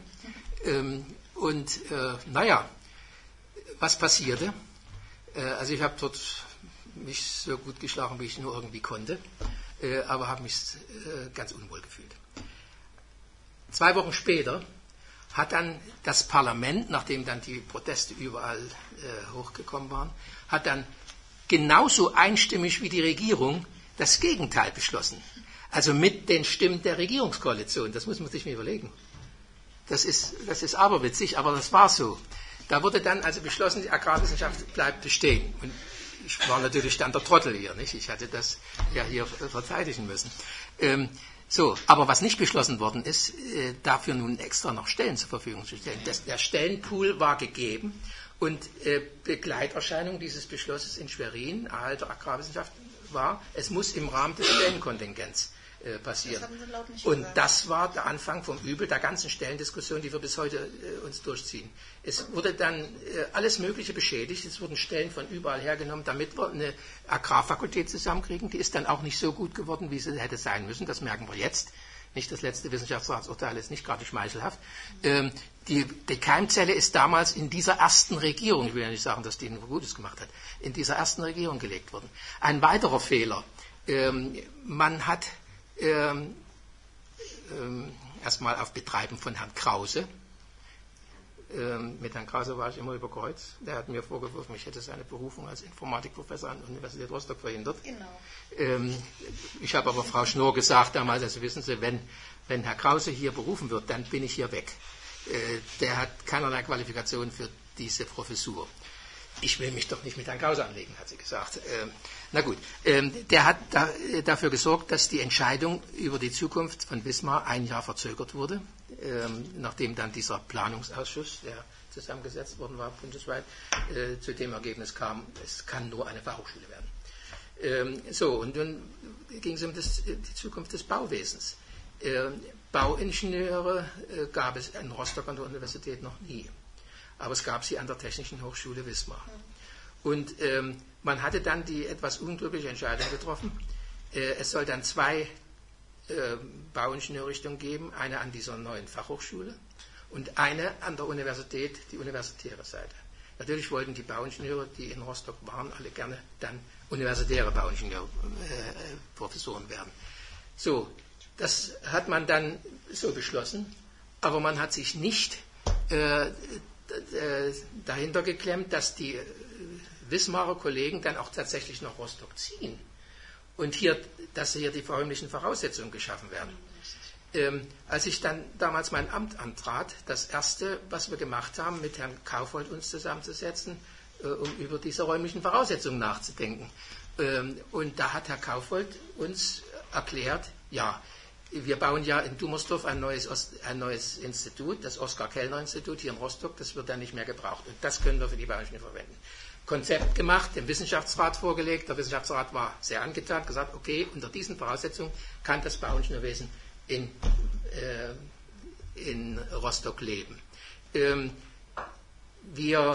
Was passierte? Also ich habe dort mich so gut geschlagen, wie ich nur irgendwie konnte, aber habe mich ganz unwohl gefühlt. 2 Wochen später hat dann das Parlament, nachdem dann die Proteste überall hochgekommen waren, hat dann genauso einstimmig wie die Regierung das Gegenteil beschlossen. Also mit den Stimmen der Regierungskoalition. Das muss man sich mal überlegen. Das ist aberwitzig, aber das war so. Da wurde dann also beschlossen, die Agrarwissenschaft bleibt bestehen. Und ich war natürlich dann der Trottel hier, nicht? Ich hatte das ja hier verteidigen müssen. Aber was nicht beschlossen worden ist, dafür nun extra noch Stellen zur Verfügung zu stellen. Der Stellenpool war gegeben und Begleiterscheinung dieses Beschlusses in Schwerin, Erhalt der Agrarwissenschaft, war, es muss im Rahmen des Stellenkontingents passieren. Und das war der Anfang vom Übel der ganzen Stellendiskussion, die wir bis heute uns durchziehen. Es wurde dann alles Mögliche beschädigt, es wurden Stellen von überall hergenommen, damit wir eine Agrarfakultät zusammenkriegen. Die ist dann auch nicht so gut geworden, wie sie hätte sein müssen, das merken wir jetzt. Nicht, das letzte Wissenschaftsratsurteil ist nicht gerade schmeichelhaft. Die Keimzelle ist damals in dieser ersten Regierung, ich will ja nicht sagen, dass die nur Gutes gemacht hat, in dieser ersten Regierung gelegt worden. Ein weiterer Fehler, man hat erstmal auf Betreiben von Herrn Krause, mit Herrn Krause war ich immer über Kreuz, der hat mir vorgeworfen, ich hätte seine Berufung als Informatikprofessor an der Universität Rostock verhindert. Genau. Ich habe aber Frau Schnorr gesagt damals, also wissen Sie, wenn Herr Krause hier berufen wird, dann bin ich hier weg. Der hat keinerlei Qualifikation für diese Professur. Ich will mich doch nicht mit Herrn Krause anlegen, hat sie gesagt. Na gut, der hat dafür gesorgt, dass die Entscheidung über die Zukunft von Wismar 1 Jahr verzögert wurde, nachdem dann dieser Planungsausschuss, der zusammengesetzt worden war bundesweit, zu dem Ergebnis kam, es kann nur eine Fachhochschule werden. Und dann ging es um die Zukunft des Bauwesens. Bauingenieure gab es in Rostock an der Universität noch nie. Aber es gab sie an der Technischen Hochschule Wismar. Und man hatte dann die etwas unglückliche Entscheidung getroffen. Es soll dann 2 Bauingenieurrichtungen geben, eine an dieser neuen Fachhochschule und eine an der Universität, die universitäre Seite. Natürlich wollten die Bauingenieure, die in Rostock waren, alle gerne dann universitäre Bauingenieurprofessoren werden. So, das hat man dann so beschlossen, aber man hat sich nicht dahinter geklemmt, dass die Wismarer Kollegen dann auch tatsächlich nach Rostock ziehen und dass hier die räumlichen Voraussetzungen geschaffen werden. Als ich dann damals mein Amt antrat, das Erste, was wir gemacht haben, mit Herrn Kaufold uns zusammenzusetzen, um über diese räumlichen Voraussetzungen nachzudenken. Und da hat Herr Kaufold uns erklärt, ja, wir bauen ja in Dummersdorf ein neues Institut, das Oskar-Kellner-Institut hier in Rostock, das wird dann nicht mehr gebraucht. Und das können wir für die Bauingenieure verwenden. Konzept gemacht, dem Wissenschaftsrat vorgelegt. Der Wissenschaftsrat war sehr angetan, gesagt, okay, unter diesen Voraussetzungen kann das Bauingenieurwesen in Rostock leben. Wir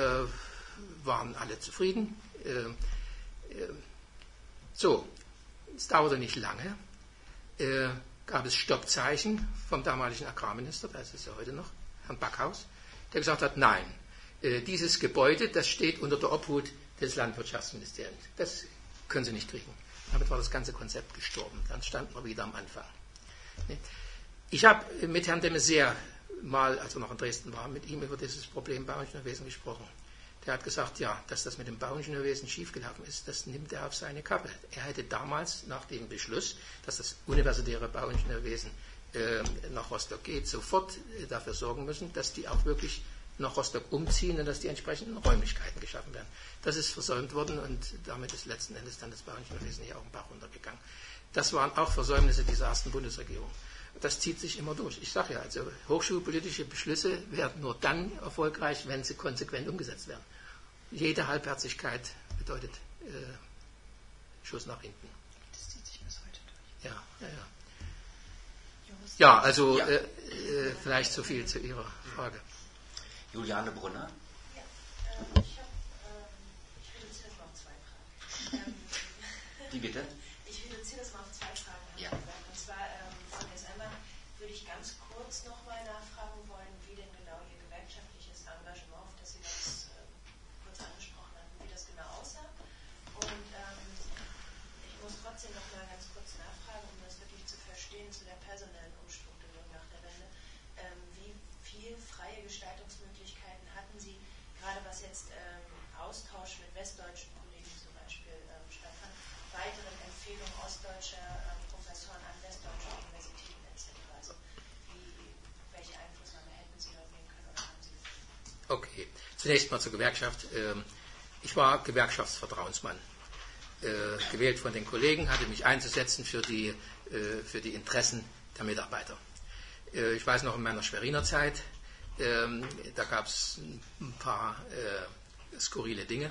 waren alle zufrieden. es dauerte nicht lange, gab es Stoppzeichen vom damaligen Agrarminister, das ist ja heute noch, Herrn Backhaus, der gesagt hat, nein, dieses Gebäude, das steht unter der Obhut des Landwirtschaftsministeriums. Das können Sie nicht kriegen. Damit war das ganze Konzept gestorben. Dann standen wir wieder am Anfang. Ich habe mit Herrn de Maizière mal, als er noch in Dresden war, mit ihm über dieses Problem Bauingenieurwesen gesprochen. Der hat gesagt, ja, dass das mit dem Bauingenieurwesen schiefgelaufen ist, das nimmt er auf seine Kappe. Er hätte damals nach dem Beschluss, dass das universitäre Bauingenieurwesen nach Rostock geht, sofort dafür sorgen müssen, dass die auch wirklich nach Rostock umziehen und dass die entsprechenden Räumlichkeiten geschaffen werden. Das ist versäumt worden und damit ist letzten Endes dann das Bauingenieurwesen hier auch im Bach runtergegangen. Das waren auch Versäumnisse dieser ersten Bundesregierung. Das zieht sich immer durch. Ich sage ja, also hochschulpolitische Beschlüsse werden nur dann erfolgreich, wenn sie konsequent umgesetzt werden. Jede Halbherzigkeit bedeutet Schuss nach hinten.
Das zieht sich bis heute durch.
Ja. Ja, also vielleicht so viel zu Ihrer Frage.
Juliane Brunner.
Ja, ich reduziere das mal auf 2 Fragen.
Wie bitte?
Ich reduziere das mal auf 2 Fragen.
Ja.
Und zwar, Frau einmal würde ich ganz kurz nochmal nachfragen wollen, wie denn genau Ihr gewerkschaftliches Engagement, auf das Sie das kurz angesprochen hatten, wie das genau aussah. Und ich muss trotzdem nochmal ganz kurz nachfragen, um das wirklich zu verstehen, zu der personellen Umstrukturierung nach der Wende. Wie viel freie Gestaltungsmöglichkeiten hatten Sie, gerade was jetzt Austausch mit westdeutschen Kollegen zum Beispiel stattfand, weiteren Empfehlungen ostdeutscher Professoren an westdeutsche Universitäten etc.? Also welche Einflussnahme hätten Sie dort nehmen können oder haben Sie?
Okay, zunächst mal zur Gewerkschaft. Ich war Gewerkschaftsvertrauensmann, gewählt von den Kollegen, hatte mich einzusetzen für die Interessen der Mitarbeiter. Ich weiß noch in meiner Schweriner Zeit, da gab es ein paar skurrile Dinge.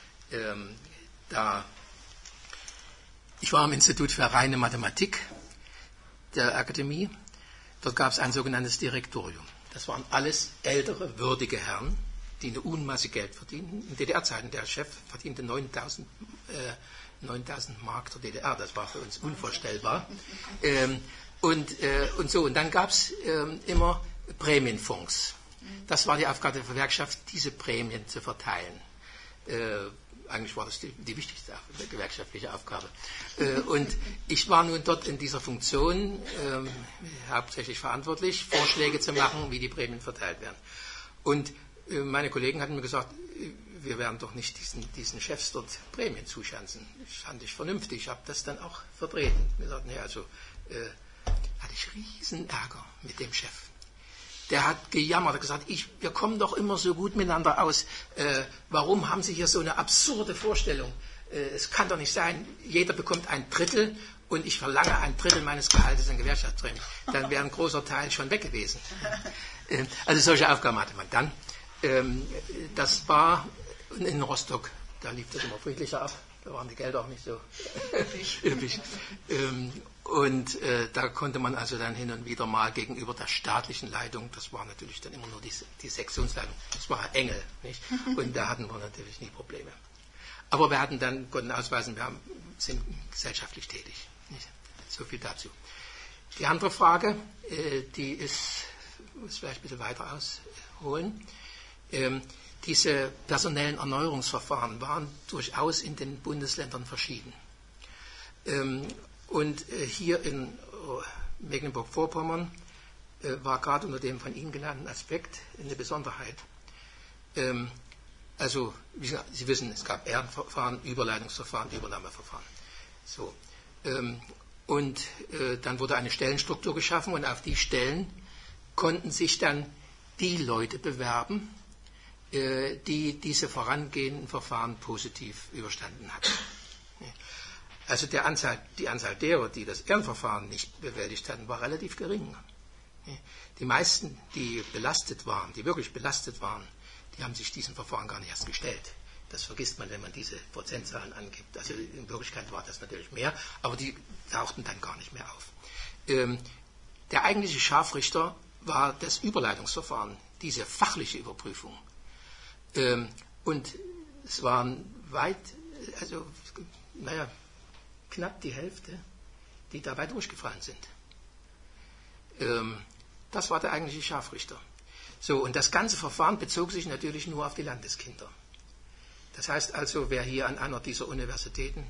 Ich war am Institut für reine Mathematik der Akademie. Dort gab es ein sogenanntes Direktorium. Das waren alles ältere, würdige Herren, die eine Unmasse Geld verdienten. In DDR-Zeiten, der Chef verdiente 9.000 Mark der DDR. Das war für uns unvorstellbar. Und dann gab es immer Prämienfonds. Das war die Aufgabe der Gewerkschaft, diese Prämien zu verteilen. Eigentlich war das die wichtigste gewerkschaftliche Aufgabe. Und ich war nun dort in dieser Funktion hauptsächlich verantwortlich, Vorschläge zu machen, wie die Prämien verteilt werden. Und meine Kollegen hatten mir gesagt, wir werden doch nicht diesen Chefs dort Prämien zuschanzen. Das fand ich vernünftig. Ich habe das dann auch vertreten. Wir sagten, hatte ich riesen Ärger mit dem Chef. Der hat gejammert, hat gesagt, wir kommen doch immer so gut miteinander aus. Warum haben Sie hier so eine absurde Vorstellung? Es kann doch nicht sein, jeder bekommt 1/3 und ich verlange 1/3 meines Gehaltes in Gewerkschaftsprämie. Dann wäre ein großer Teil schon weg gewesen. Also solche Aufgaben hatte man dann. Das war in Rostock, da lief das immer friedlicher ab. Da waren die Gelder auch nicht so üppig. Und da konnte man also dann hin und wieder mal gegenüber der staatlichen Leitung, das war natürlich dann immer nur die Sektionsleitung, das war Engel, nicht? Und da hatten wir natürlich nie Probleme. Aber wir konnten ausweisen, wir sind gesellschaftlich tätig. Nicht? So viel dazu. Die andere Frage, die muss vielleicht ein bisschen weiter ausholen. Diese personellen Erneuerungsverfahren waren durchaus in den Bundesländern verschieden. Und hier in Mecklenburg-Vorpommern war gerade unter dem von Ihnen genannten Aspekt eine Besonderheit. Also, Sie wissen, es gab Ehrenverfahren, Überleitungsverfahren, Übernahmeverfahren. So. Und dann wurde eine Stellenstruktur geschaffen und auf die Stellen konnten sich dann die Leute bewerben, die diese vorangehenden Verfahren positiv überstanden hatten. Also die Anzahl derer, die das Ehrenverfahren nicht bewältigt hatten, war relativ gering. Die meisten, die belastet waren, die wirklich belastet waren, die haben sich diesem Verfahren gar nicht erst gestellt. Das vergisst man, wenn man diese Prozentzahlen angibt. Also in Wirklichkeit war das natürlich mehr, aber die tauchten dann gar nicht mehr auf. Der eigentliche Scharfrichter war das Überleitungsverfahren, diese fachliche Überprüfung. Und es waren knapp die Hälfte, die dabei durchgefallen sind. Das war der eigentliche Scharfrichter. So, und das ganze Verfahren bezog sich natürlich nur auf die Landeskinder. Das heißt also, wer hier an einer dieser Universitäten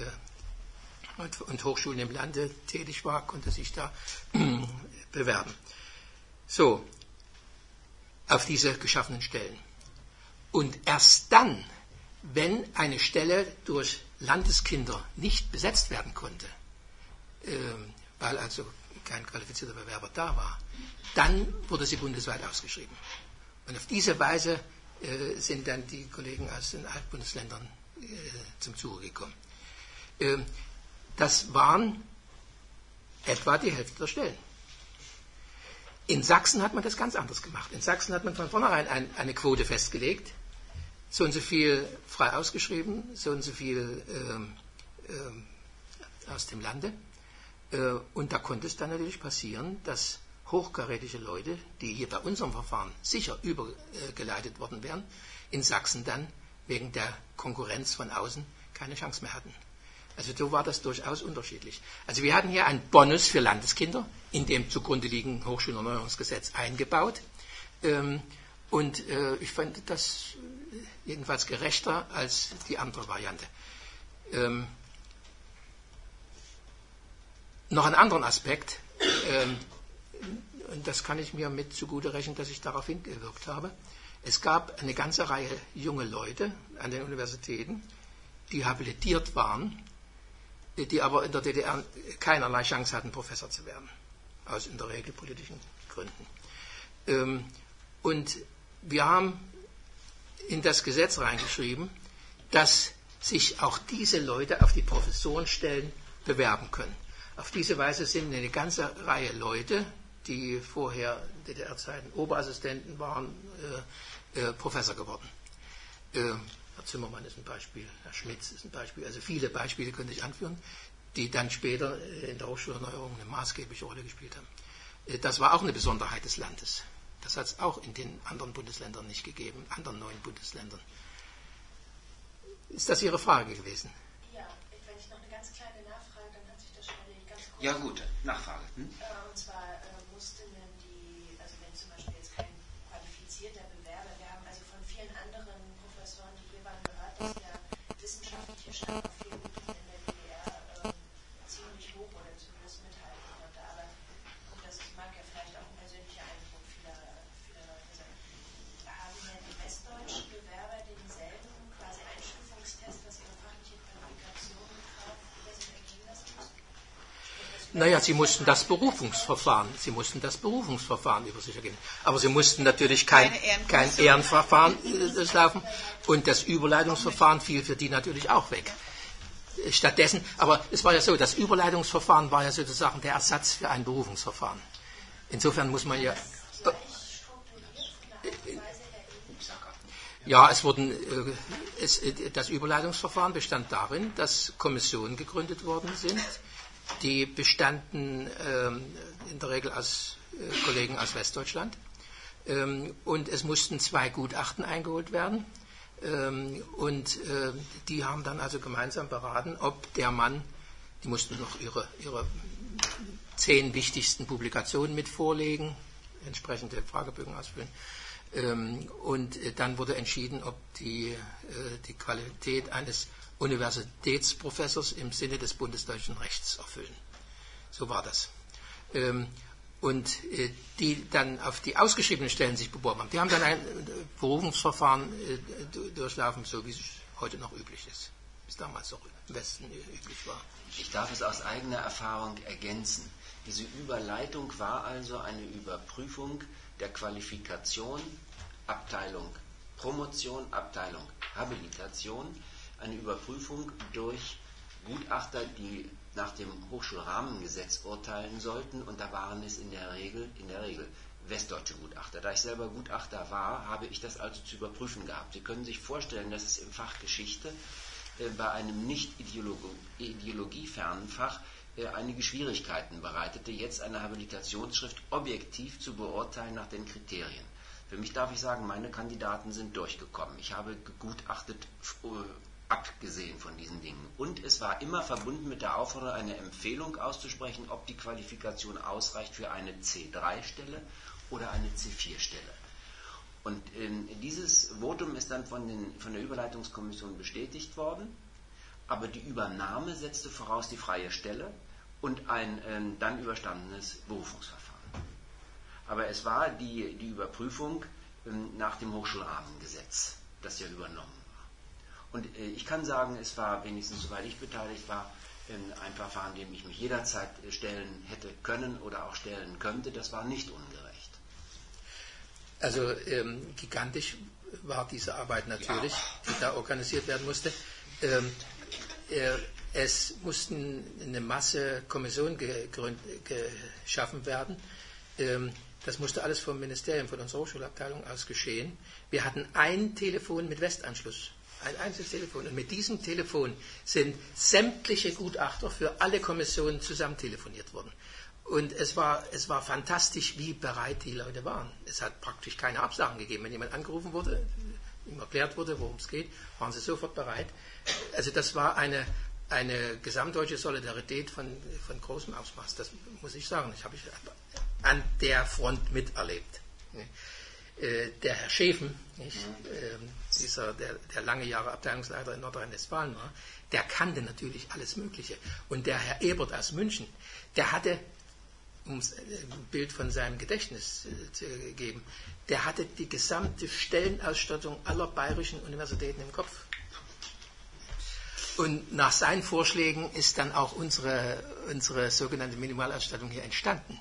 und Hochschulen im Lande tätig war, konnte sich da bewerben. So, auf diese geschaffenen Stellen. Und erst dann, wenn eine Stelle durch Landeskinder nicht besetzt werden konnte, weil also kein qualifizierter Bewerber da war, dann wurde sie bundesweit ausgeschrieben. Und auf diese Weise sind dann die Kollegen aus den Altbundesländern zum Zuge gekommen. Das waren etwa die Hälfte der Stellen. In Sachsen hat man das ganz anders gemacht. In Sachsen hat man von vornherein eine Quote festgelegt, so und so viel frei ausgeschrieben, so und so viel aus dem Lande. Und da konnte es dann natürlich passieren, dass hochkarätige Leute, die hier bei unserem Verfahren sicher übergeleitet worden wären, in Sachsen dann wegen der Konkurrenz von außen keine Chance mehr hatten. Also so war das durchaus unterschiedlich. Also wir hatten hier einen Bonus für Landeskinder in dem zugrunde liegenden Hochschulerneuerungsgesetz eingebaut. Und ich fand das jedenfalls gerechter als die andere Variante. Noch einen anderen Aspekt, und das kann ich mir mit zugute rechnen, dass ich darauf hingewirkt habe. Es gab eine ganze Reihe junge Leute an den Universitäten, die habilitiert waren, die aber in der DDR keinerlei Chance hatten, Professor zu werden, aus in der Regel politischen Gründen. Und wir haben in das Gesetz reingeschrieben, dass sich auch diese Leute auf die Professorenstellen bewerben können. Auf diese Weise sind eine ganze Reihe Leute, die vorher DDR-Zeiten Oberassistenten waren, Professor geworden. Herr Zimmermann ist ein Beispiel, Herr Schmitz ist ein Beispiel, also viele Beispiele könnte ich anführen, die dann später in der Hochschulerneuerung eine maßgebliche Rolle gespielt haben. Das war auch eine Besonderheit des Landes. Das hat es auch in den anderen Bundesländern nicht gegeben, anderen 9 Bundesländern. Ist das Ihre Frage gewesen?
Ja, wenn ich noch eine ganz kleine Nachfrage, dann hat sich das schon erledigt. Ganz kurz.
Ja gut, Nachfrage.
Und zwar mussten denn also wenn zum Beispiel jetzt kein qualifizierter Bewerber, wir haben also von vielen anderen Professoren, die hier waren, gehört, dass der wissenschaftliche Stand auf vielen Gebieten in der DDR ziemlich hoch oder zumindest mithalten konnte. Aber das mag ja vielleicht auch ein persönlicher Eindruck vieler Leute sein. Haben denn die westdeutschen Bewerber denselben quasi Einstufungstest, was ihre fachliche Qualifikation betraf, über sich ergehen lassen müssen?
Naja, sie mussten das Berufungsverfahren über sich ergehen. Aber sie mussten natürlich kein Ehrenverfahren durchlaufen und das Überleitungsverfahren fiel für die natürlich auch weg. Stattdessen, aber es war ja so, das Überleitungsverfahren war ja sozusagen der Ersatz für ein Berufungsverfahren. Insofern muss man ja... Ja, das Überleitungsverfahren bestand darin, dass Kommissionen gegründet worden sind, die bestanden in der Regel aus Kollegen aus Westdeutschland. Und es mussten 2 Gutachten eingeholt werden. Und die haben dann also gemeinsam beraten, ob der Mann, die mussten noch ihre 10 wichtigsten Publikationen mit vorlegen, entsprechende Fragebögen ausfüllen. Und dann wurde entschieden, ob die Qualität eines Universitätsprofessors im Sinne des bundesdeutschen Rechts erfüllen. So war das. Und die dann auf die ausgeschriebenen Stellen sich beworben haben, die haben dann ein Berufungsverfahren durchlaufen, so wie es heute noch üblich ist. Bis damals auch im Westen üblich war.
Ich darf es aus eigener Erfahrung ergänzen. Diese Überleitung war also eine Überprüfung der Qualifikation, Abteilung Promotion, Abteilung Habilitation, eine Überprüfung durch Gutachter, die nach dem Hochschulrahmengesetz urteilen sollten, und da waren es in der Regel westdeutsche Gutachter. Da ich selber Gutachter war, habe ich das also zu überprüfen gehabt. Sie können sich vorstellen, dass es im Fach Geschichte bei einem nicht ideologiefernen Fach einige Schwierigkeiten bereitete, jetzt eine Habilitationsschrift objektiv zu beurteilen nach den Kriterien. Für mich darf ich sagen, meine Kandidaten sind durchgekommen. Ich habe gegutachtet abgesehen von diesen Dingen. Und es war immer verbunden mit der Aufforderung, eine Empfehlung auszusprechen, ob die Qualifikation ausreicht für eine C3-Stelle oder eine C4-Stelle. Und dieses Votum ist dann von der Überleitungskommission bestätigt worden, aber die Übernahme setzte voraus die freie Stelle und ein dann überstandenes Berufungsverfahren. Aber es war die Überprüfung nach dem Hochschulrahmengesetz, das ja übernommen war. Und ich kann sagen, es war wenigstens, soweit ich beteiligt war, ein Verfahren, dem ich mich jederzeit stellen hätte können oder auch stellen könnte. Das war nicht ungerecht.
Also gigantisch war diese Arbeit natürlich, die da organisiert werden musste. Es mussten eine Masse Kommissionen geschaffen werden. Das musste alles vom Ministerium, von unserer Hochschulabteilung aus geschehen. Wir hatten ein Telefon mit Westanschluss, ein einziges Telefon. Und mit diesem Telefon sind sämtliche Gutachter für alle Kommissionen zusammen telefoniert worden. Und es war fantastisch, wie bereit die Leute waren. Es hat praktisch keine Absagen gegeben. Wenn jemand angerufen wurde, ihm erklärt wurde, worum es geht, waren sie sofort bereit. Also das war eine gesamtdeutsche Solidarität von großem Ausmaß. Das muss ich sagen. Das habe ich an der Front miterlebt. Der Herr Schäfen, der lange Jahre Abteilungsleiter in Nordrhein-Westfalen war, der kannte natürlich alles Mögliche. Und der Herr Ebert aus München, der hatte, um ein Bild von seinem Gedächtnis zu geben, der hatte die gesamte Stellenausstattung aller bayerischen Universitäten im Kopf. Und nach seinen Vorschlägen ist dann auch unsere sogenannte Minimalausstattung hier entstanden.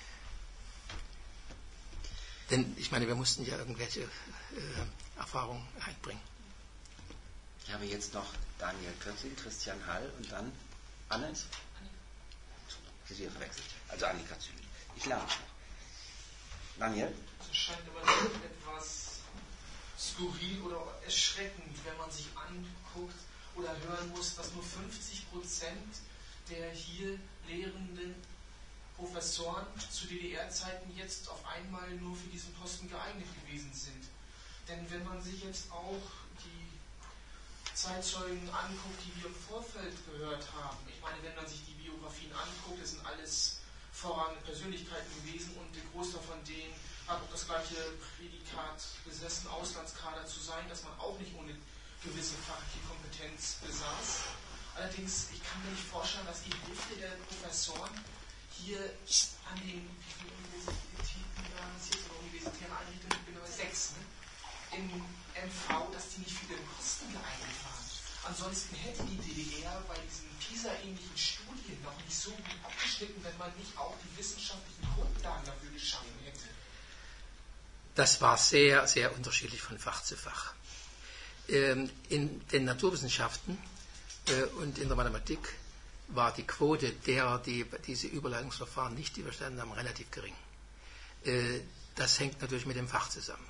Denn ich meine, wir mussten ja irgendwelche Erfahrungen einbringen.
Ich habe jetzt noch Daniel Kötzing, Christian Hall und dann Annes. Sie sind verwechselt. Also Annika Zühl. Ich lerne es noch. Daniel?
Es scheint immer etwas skurril oder erschreckend, wenn man sich anguckt oder hören muss, dass nur 50% der hier lehrenden Professoren zu DDR-Zeiten jetzt auf einmal nur für diesen Posten geeignet gewesen sind. Denn wenn man sich jetzt auch die Zeitzeugen anguckt, die wir im Vorfeld gehört haben, ich meine, wenn man sich die Biografien anguckt, das sind alles vorrangige Persönlichkeiten gewesen und der Großteil von denen hat auch das gleiche Prädikat besessen, Auslandskader zu sein, dass man auch nicht ohne gewisse fachliche Kompetenz besaß. Allerdings, ich kann mir nicht vorstellen, dass die Hälfte der Professoren hier an den Universitäten, universitären Einrichtungen, ich bin aber 6, im MV, dass die nicht für ihre Kosten geeignet waren. Ansonsten hätte die DDR bei diesen PISA-ähnlichen Studien noch nicht so gut abgeschnitten, wenn man nicht auch die wissenschaftlichen Grundlagen dafür geschaffen hätte.
Das war sehr, sehr unterschiedlich von Fach zu Fach. In den Naturwissenschaften und in der Mathematik war die Quote derer, die diese Überleitungsverfahren nicht überstanden haben, relativ gering. Das hängt natürlich mit dem Fach zusammen.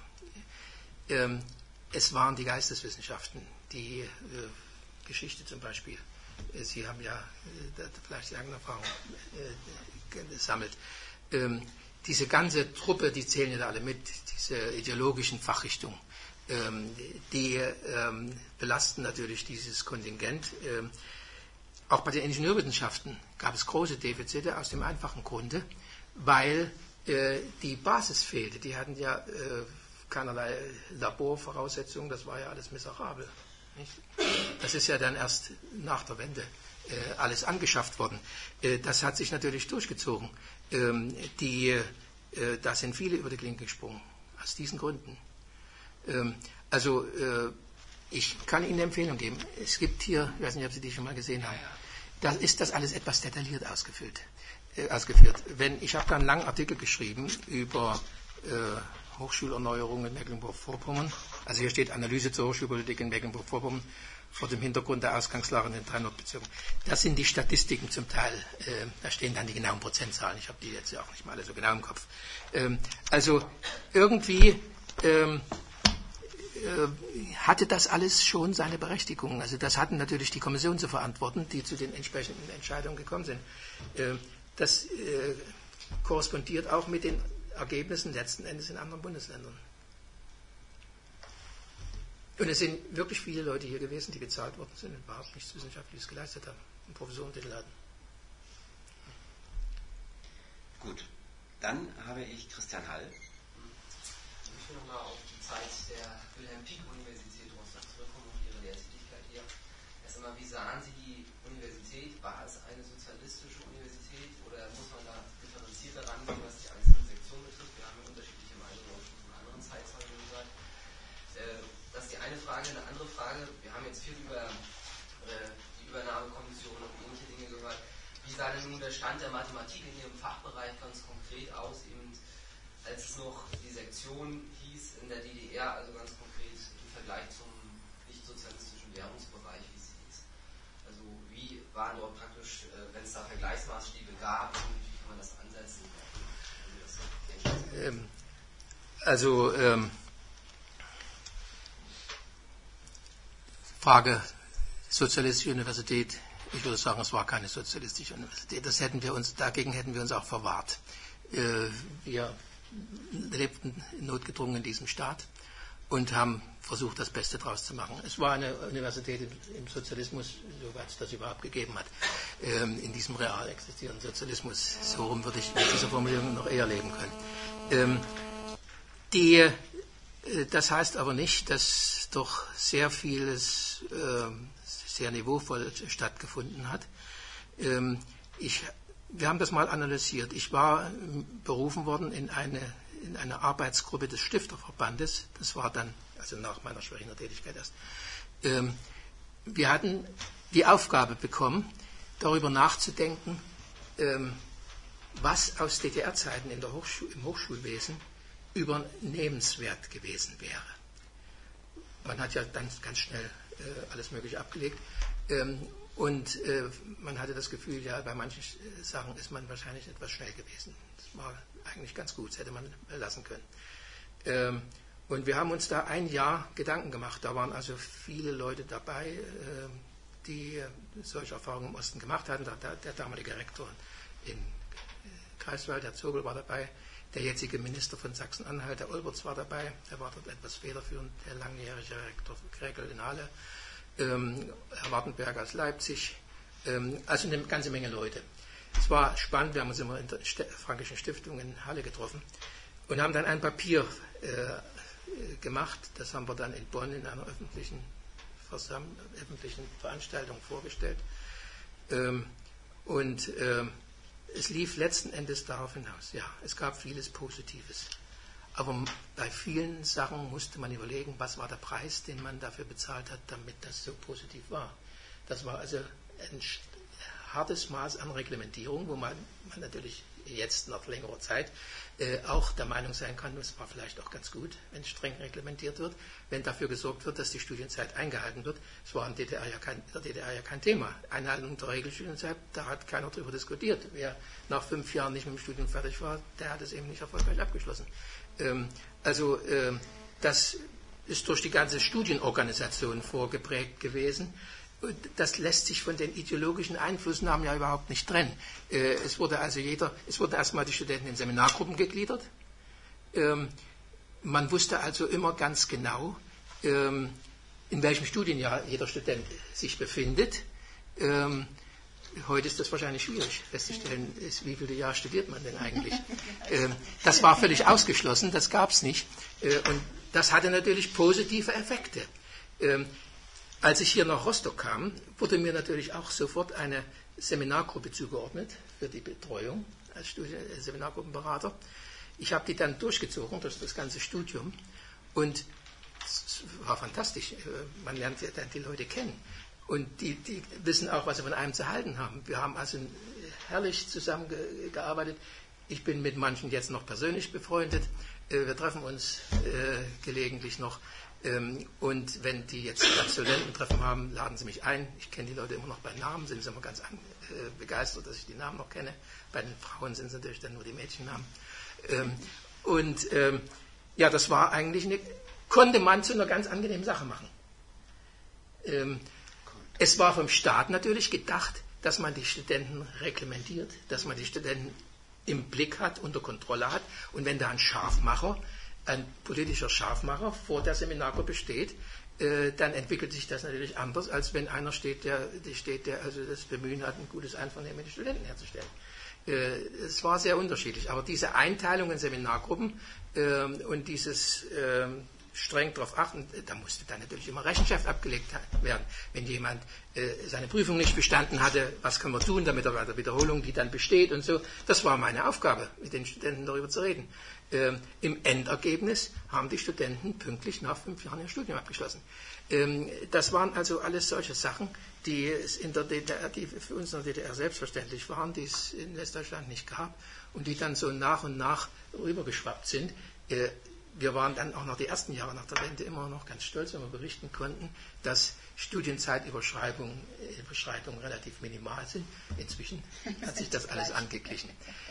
Es waren die Geisteswissenschaften, die Geschichte zum Beispiel. Sie haben ja vielleicht die eigene Erfahrung gesammelt. Diese ganze Truppe, die zählen ja da alle mit, diese ideologischen Fachrichtungen, die belasten natürlich dieses Kontingent. Auch bei den Ingenieurwissenschaften gab es große Defizite aus dem einfachen Grunde, weil die Basis fehlte. Die hatten ja keinerlei Laborvoraussetzungen, das war ja alles miserabel. Nicht? Das ist ja dann erst nach der Wende alles angeschafft worden. Das hat sich natürlich durchgezogen. Da sind viele über die Klinke gesprungen, aus diesen Gründen. Ich kann Ihnen eine Empfehlung geben. Es gibt hier, ich weiß nicht, ob Sie die schon mal gesehen haben, da ist das alles etwas detailliert ausgeführt. Ich habe da einen langen Artikel geschrieben über Hochschulerneuerung in Mecklenburg-Vorpommern. Also hier steht Analyse zur Hochschulpolitik in Mecklenburg-Vorpommern vor dem Hintergrund der Ausgangslage in den 3 Nordbezirken. Das sind die Statistiken zum Teil. Da stehen dann die genauen Prozentzahlen. Ich habe die jetzt ja auch nicht mal alle so genau im Kopf. Irgendwie hatte das alles schon seine Berechtigung. Also das hatten natürlich die Kommissionen zu verantworten, die zu den entsprechenden Entscheidungen gekommen sind. Das korrespondiert auch mit den Ergebnissen letzten Endes in anderen Bundesländern. Und es sind wirklich viele Leute hier gewesen, die gezahlt worden sind und überhaupt nichts Wissenschaftliches geleistet haben und Professorentitel hatten.
Gut, dann habe ich Christian Hall.
Ich will nochmal auf die Zeit der Wilhelm-Pieck-Universität Rostock zurückkommen und Ihre Lehrtätigkeit hier. Erst einmal, wie sahen Sie die Universität? War es eine sozialistische Universität oder muss man da differenzierter rangehen, was die einzelnen Sektionen betrifft? Wir haben ja unterschiedliche Meinungen auch schon von anderen Zeitzeugen gesagt. Das ist die eine Frage. Eine andere Frage, wir haben jetzt viel über die Übernahmekommission und ähnliche Dinge gehört. Wie sah denn nun der Stand der Mathematik in Ihrem Fachbereich ganz konkret aus, eben als es noch die Sektion hieß in der DDR, also ganz konkret im Vergleich zum nicht-sozialistischen Währungsbereich, wie es hieß? Also wie waren dort praktisch, wenn es da Vergleichsmaßstäbe gab, wie kann man das ansetzen?
Frage sozialistische Universität. Ich würde sagen, es war keine sozialistische Universität. Dagegen hätten wir uns auch verwahrt. Wir lebten notgedrungen in diesem Staat und haben versucht, das Beste daraus zu machen. Es war eine Universität im Sozialismus, soweit es das überhaupt gegeben hat, in diesem real existierenden Sozialismus. So rum würde ich mit dieser Formulierung noch eher leben können. Das heißt aber nicht, dass doch sehr vieles sehr niveauvoll stattgefunden hat. Wir haben das mal analysiert. Ich war berufen worden in eine Arbeitsgruppe des Stifterverbandes. Das war dann, also nach meiner Schweriner Tätigkeit erst. Wir hatten die Aufgabe bekommen, darüber nachzudenken, was aus DDR-Zeiten im Hochschulwesen übernehmenswert gewesen wäre. Man hat ja dann ganz schnell alles Mögliche abgelegt. Und man hatte das Gefühl, ja, bei manchen Sachen ist man wahrscheinlich etwas schnell gewesen. Das war eigentlich ganz gut, das hätte man lassen können. Und wir haben uns da ein Jahr Gedanken gemacht. Da waren also viele Leute dabei, die solche Erfahrungen im Osten gemacht hatten. Der damalige Rektor in Greifswald, Herr Zogel, war dabei. Der jetzige Minister von Sachsen-Anhalt, der Olberts, war dabei. Er war dort etwas federführend. Der langjährige Rektor Kräkel in Halle. Herr Wartenberg aus Leipzig. Also eine ganze Menge Leute. Es war spannend. Wir haben uns immer in der Frankischen Stiftung in Halle getroffen und haben dann ein Papier gemacht. Das haben wir dann in Bonn in einer öffentlichen Veranstaltung vorgestellt. Es lief letzten Endes darauf hinaus. Ja, es gab vieles Positives. Aber bei vielen Sachen musste man überlegen, was war der Preis, den man dafür bezahlt hat, damit das so positiv war. Das war also ein hartes Maß an Reglementierung, wo man natürlich jetzt nach längerer Zeit auch der Meinung sein kann, es war vielleicht auch ganz gut, wenn streng reglementiert wird, wenn dafür gesorgt wird, dass die Studienzeit eingehalten wird. Es war in der DDR ja kein Thema. Einhaltung der Regelstudienzeit, da hat keiner darüber diskutiert. Wer nach 5 Jahren nicht mit dem Studium fertig war, der hat es eben nicht erfolgreich abgeschlossen. Das ist durch die ganze Studienorganisation vorgeprägt gewesen. Das lässt sich von den ideologischen Einflussnahmen ja überhaupt nicht trennen. Es wurden erstmal die Studenten in Seminargruppen gegliedert. Man wusste also immer ganz genau, in welchem Studienjahr jeder Student sich befindet. Heute ist das wahrscheinlich schwierig festzustellen, wie viele Jahre studiert man denn eigentlich. Das war völlig ausgeschlossen, das gab es nicht. Und das hatte natürlich positive Effekte. Als ich hier nach Rostock kam, wurde mir natürlich auch sofort eine Seminargruppe zugeordnet für die Betreuung als Seminargruppenberater. Ich habe die dann durchgezogen durch das ganze Studium und es war fantastisch. Man lernt ja dann die Leute kennen und die wissen auch, was sie von einem zu halten haben. Wir haben also herrlich zusammengearbeitet. Ich bin mit manchen jetzt noch persönlich befreundet. Wir treffen uns gelegentlich noch. Und wenn die jetzt Absolvententreffen haben, laden sie mich ein. Ich kenne die Leute immer noch bei Namen, sind sie immer ganz begeistert, dass ich die Namen noch kenne. Bei den Frauen sind es natürlich dann nur die Mädchennamen. Das war eigentlich konnte man zu einer ganz angenehmen Sache machen. Es war vom Staat natürlich gedacht, dass man die Studenten reglementiert, dass man die Studenten im Blick hat, unter Kontrolle hat. Und wenn da ein Scharfmacher ein politischer Scharfmacher vor der Seminargruppe steht, dann entwickelt sich das natürlich anders, als wenn einer steht, der also das Bemühen hat, ein gutes Einvernehmen mit den Studenten herzustellen. Es war sehr unterschiedlich, aber diese Einteilung in Seminargruppen und dieses streng darauf achten, da musste dann natürlich immer Rechenschaft abgelegt werden. Wenn jemand seine Prüfung nicht bestanden hatte, was kann man tun, damit er bei der Wiederholung die dann besteht und so. Das war meine Aufgabe, mit den Studenten darüber zu reden. Im Endergebnis haben die Studenten pünktlich nach 5 Jahren ihr Studium abgeschlossen. Das waren also alles solche Sachen, die es in der DDR, die für uns in der DDR selbstverständlich waren, die es in Westdeutschland nicht gab und die dann so nach und nach rübergeschwappt sind. Wir waren dann auch noch die ersten Jahre nach der Wende immer noch ganz stolz, wenn wir berichten konnten, dass Studienzeitüberschreitungen relativ minimal sind. Inzwischen hat sich das alles angeglichen.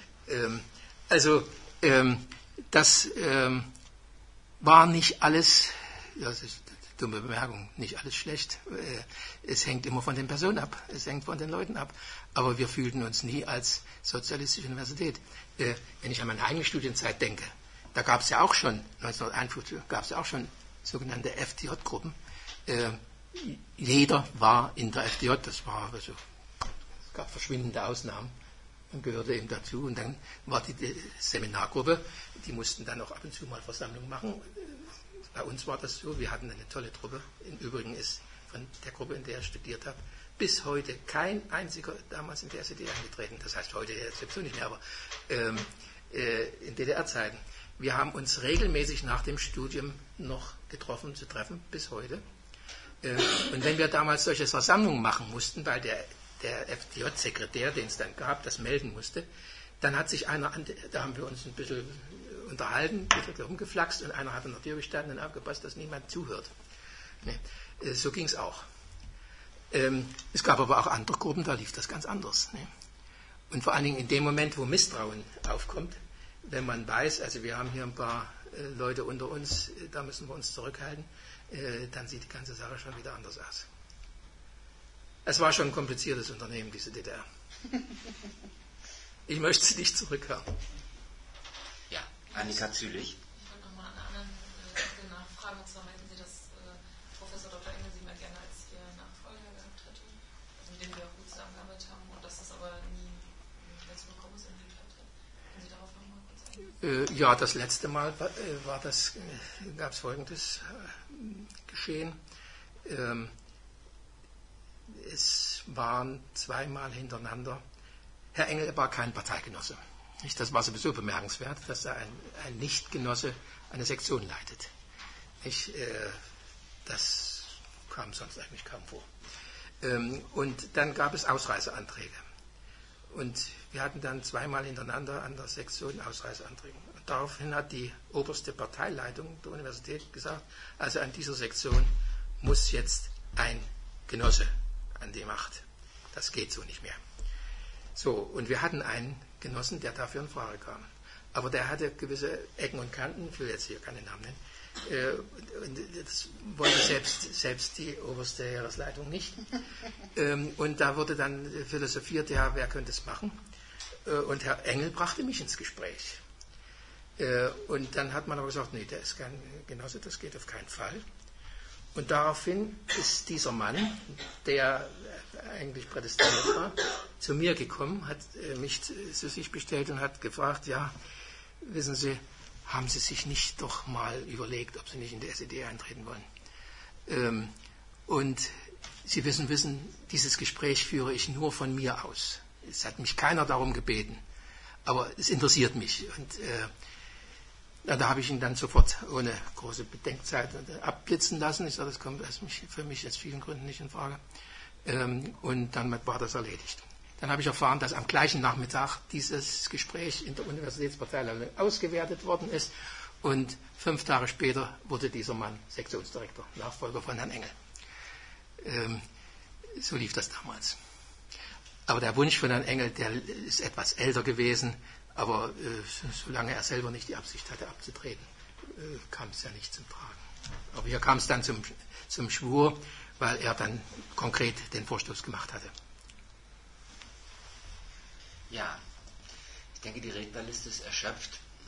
Das war nicht alles, das ist eine dumme Bemerkung, nicht alles schlecht. Es hängt immer von den Personen ab, es hängt von den Leuten ab. Aber wir fühlten uns nie als sozialistische Universität. Wenn ich an meine eigene Studienzeit denke, da gab es ja auch schon, 1951 gab es ja auch schon sogenannte FDJ-Gruppen. Jeder war in der FDJ, es gab verschwindende Ausnahmen und gehörte eben dazu. Und dann war die Seminargruppe, die mussten dann auch ab und zu mal Versammlungen machen. Bei uns war das so, wir hatten eine tolle Truppe. Im Übrigen ist von der Gruppe, in der ich studiert habe, bis heute kein einziger damals in der SED eingetreten. Das heißt heute jetzt sowieso nicht mehr, aber in DDR-Zeiten. Wir haben uns regelmäßig nach dem Studium noch getroffen, bis heute. Und wenn wir damals solche Versammlungen machen mussten, weil der FDJ-Sekretär, den es dann gab, das melden musste, dann hat sich einer, da haben wir uns ein bisschen unterhalten, ein bisschen rumgeflaxt und einer hat an der Tür gestanden und aufgepasst, dass niemand zuhört. Ne? So ging es auch. Es gab aber auch andere Gruppen, da lief das ganz anders. Ne? Und vor allen Dingen in dem Moment, wo Misstrauen aufkommt, wenn man weiß, also wir haben hier ein paar Leute unter uns, da müssen wir uns zurückhalten, dann sieht die ganze Sache schon wieder anders aus. Es war schon ein kompliziertes Unternehmen, diese DDR. Ich möchte sie nicht zurückhaben.
Ja, Annika Zülich.
Ich wollte nochmal an einer anderen nachfragen, und zwar meinten Sie, dass Professor Dr. Engel Sie mal gerne als Ihr Nachfolger gehabt hätte, also mit dem wir auch gut zusammengearbeitet haben, und dass das aber nie dazu gekommen ist und nie geklappt hat. Können Sie darauf nochmal kurz eingehen?
Ja, das letzte Mal gab es folgendes geschehen. Es waren 2 Mal hintereinander. Herr Engel war kein Parteigenosse. Das war sowieso bemerkenswert, dass da ein Nichtgenosse eine Sektion leitet. Das kam sonst eigentlich kaum vor. Und dann gab es Ausreiseanträge. Und wir hatten dann 2 Mal hintereinander an der Sektion Ausreiseanträge. Und daraufhin hat die oberste Parteileitung der Universität gesagt, also an dieser Sektion muss jetzt ein Genosse an die Macht. Das geht so nicht mehr. So, und wir hatten einen Genossen, der dafür in Frage kam. Aber der hatte gewisse Ecken und Kanten, ich will jetzt hier keine Namen nennen, und das wollte selbst die oberste Heeresleitung nicht. Und da wurde dann philosophiert, ja, wer könnte es machen? Und Herr Engel brachte mich ins Gespräch. Und dann hat man aber gesagt, nee, der ist kein Genosse, das geht auf keinen Fall. Und daraufhin ist dieser Mann, der eigentlich prädestiniert war, zu mir gekommen, hat mich zu sich bestellt und hat gefragt, ja, wissen Sie, haben Sie sich nicht doch mal überlegt, ob Sie nicht in die SED eintreten wollen? Und Sie wissen, dieses Gespräch führe ich nur von mir aus. Es hat mich keiner darum gebeten, aber es interessiert mich. Und da habe ich ihn dann sofort ohne große Bedenkzeit abblitzen lassen. Ich sage, das kommt für mich aus vielen Gründen nicht in Frage. Und dann war das erledigt. Dann habe ich erfahren, dass am gleichen Nachmittag dieses Gespräch in der Universitätsparteileitung ausgewertet worden ist. Und 5 Tage später wurde dieser Mann Sektionsdirektor, Nachfolger von Herrn Engel. So lief das damals. Aber der Wunsch von Herrn Engel, der ist etwas älter gewesen. Aber solange er selber nicht die Absicht hatte, abzutreten, kam es ja nicht zum Tragen. Aber hier kam es dann zum Schwur, weil er dann konkret den Vorstoß gemacht hatte.
Ja, ich denke, die Rednerliste ist erschöpft.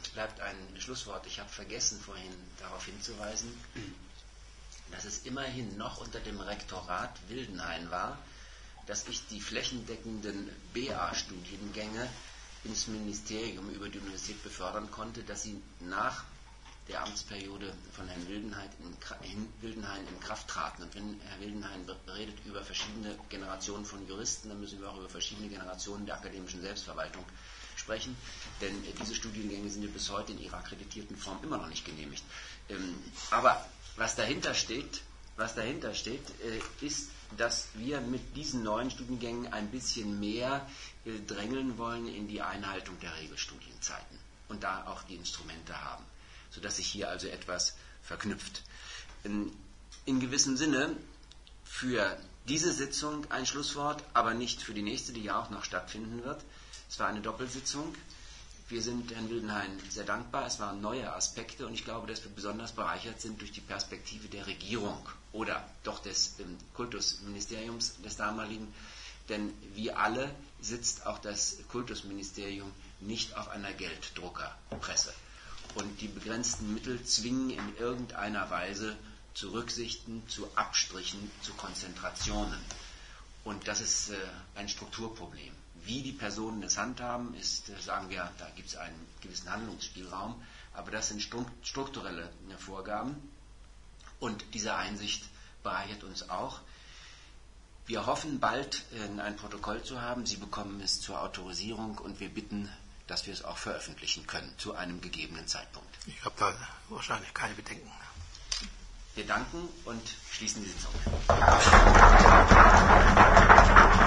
bleibt ein Schlusswort. Ich habe vergessen, vorhin darauf hinzuweisen, dass es immerhin noch unter dem Rektorat Wildenhain war, dass ich die flächendeckenden BA-Studiengänge ins Ministerium über die Universität befördern konnte, dass sie nach der Amtsperiode von Herrn Wildenhain in Kraft traten. Und wenn Herr Wildenhain redet über verschiedene Generationen von Juristen, dann müssen wir auch über verschiedene Generationen der akademischen Selbstverwaltung sprechen, denn diese Studiengänge sind ja bis heute in ihrer akkreditierten Form immer noch nicht genehmigt. Aber was dahinter steht, ist, dass wir mit diesen neuen Studiengängen ein bisschen mehr drängeln wollen in die Einhaltung der Regelstudienzeiten und da auch die Instrumente haben, sodass sich hier also etwas verknüpft. In gewissem Sinne für diese Sitzung ein Schlusswort, aber nicht für die nächste, die ja auch noch stattfinden wird. Es war eine Doppelsitzung. Wir sind Herrn Wildenhain sehr dankbar. Es waren neue Aspekte und ich glaube, dass wir besonders bereichert sind durch die Perspektive der Regierung oder doch des Kultusministeriums des damaligen. Denn wie alle sitzt auch das Kultusministerium nicht auf einer Gelddruckerpresse. Und die begrenzten Mittel zwingen in irgendeiner Weise zu Rücksichten, zu Abstrichen, zu Konzentrationen. Und das ist ein Strukturproblem. Wie die Personen es handhaben, ist, sagen wir, da gibt es einen gewissen Handlungsspielraum, aber das sind strukturelle Vorgaben und diese Einsicht bereichert uns auch. Wir hoffen bald ein Protokoll zu haben, Sie bekommen es zur Autorisierung und wir bitten, dass wir es auch veröffentlichen können zu einem gegebenen Zeitpunkt.
Ich habe da wahrscheinlich keine Bedenken.
Wir danken und schließen die Sitzung.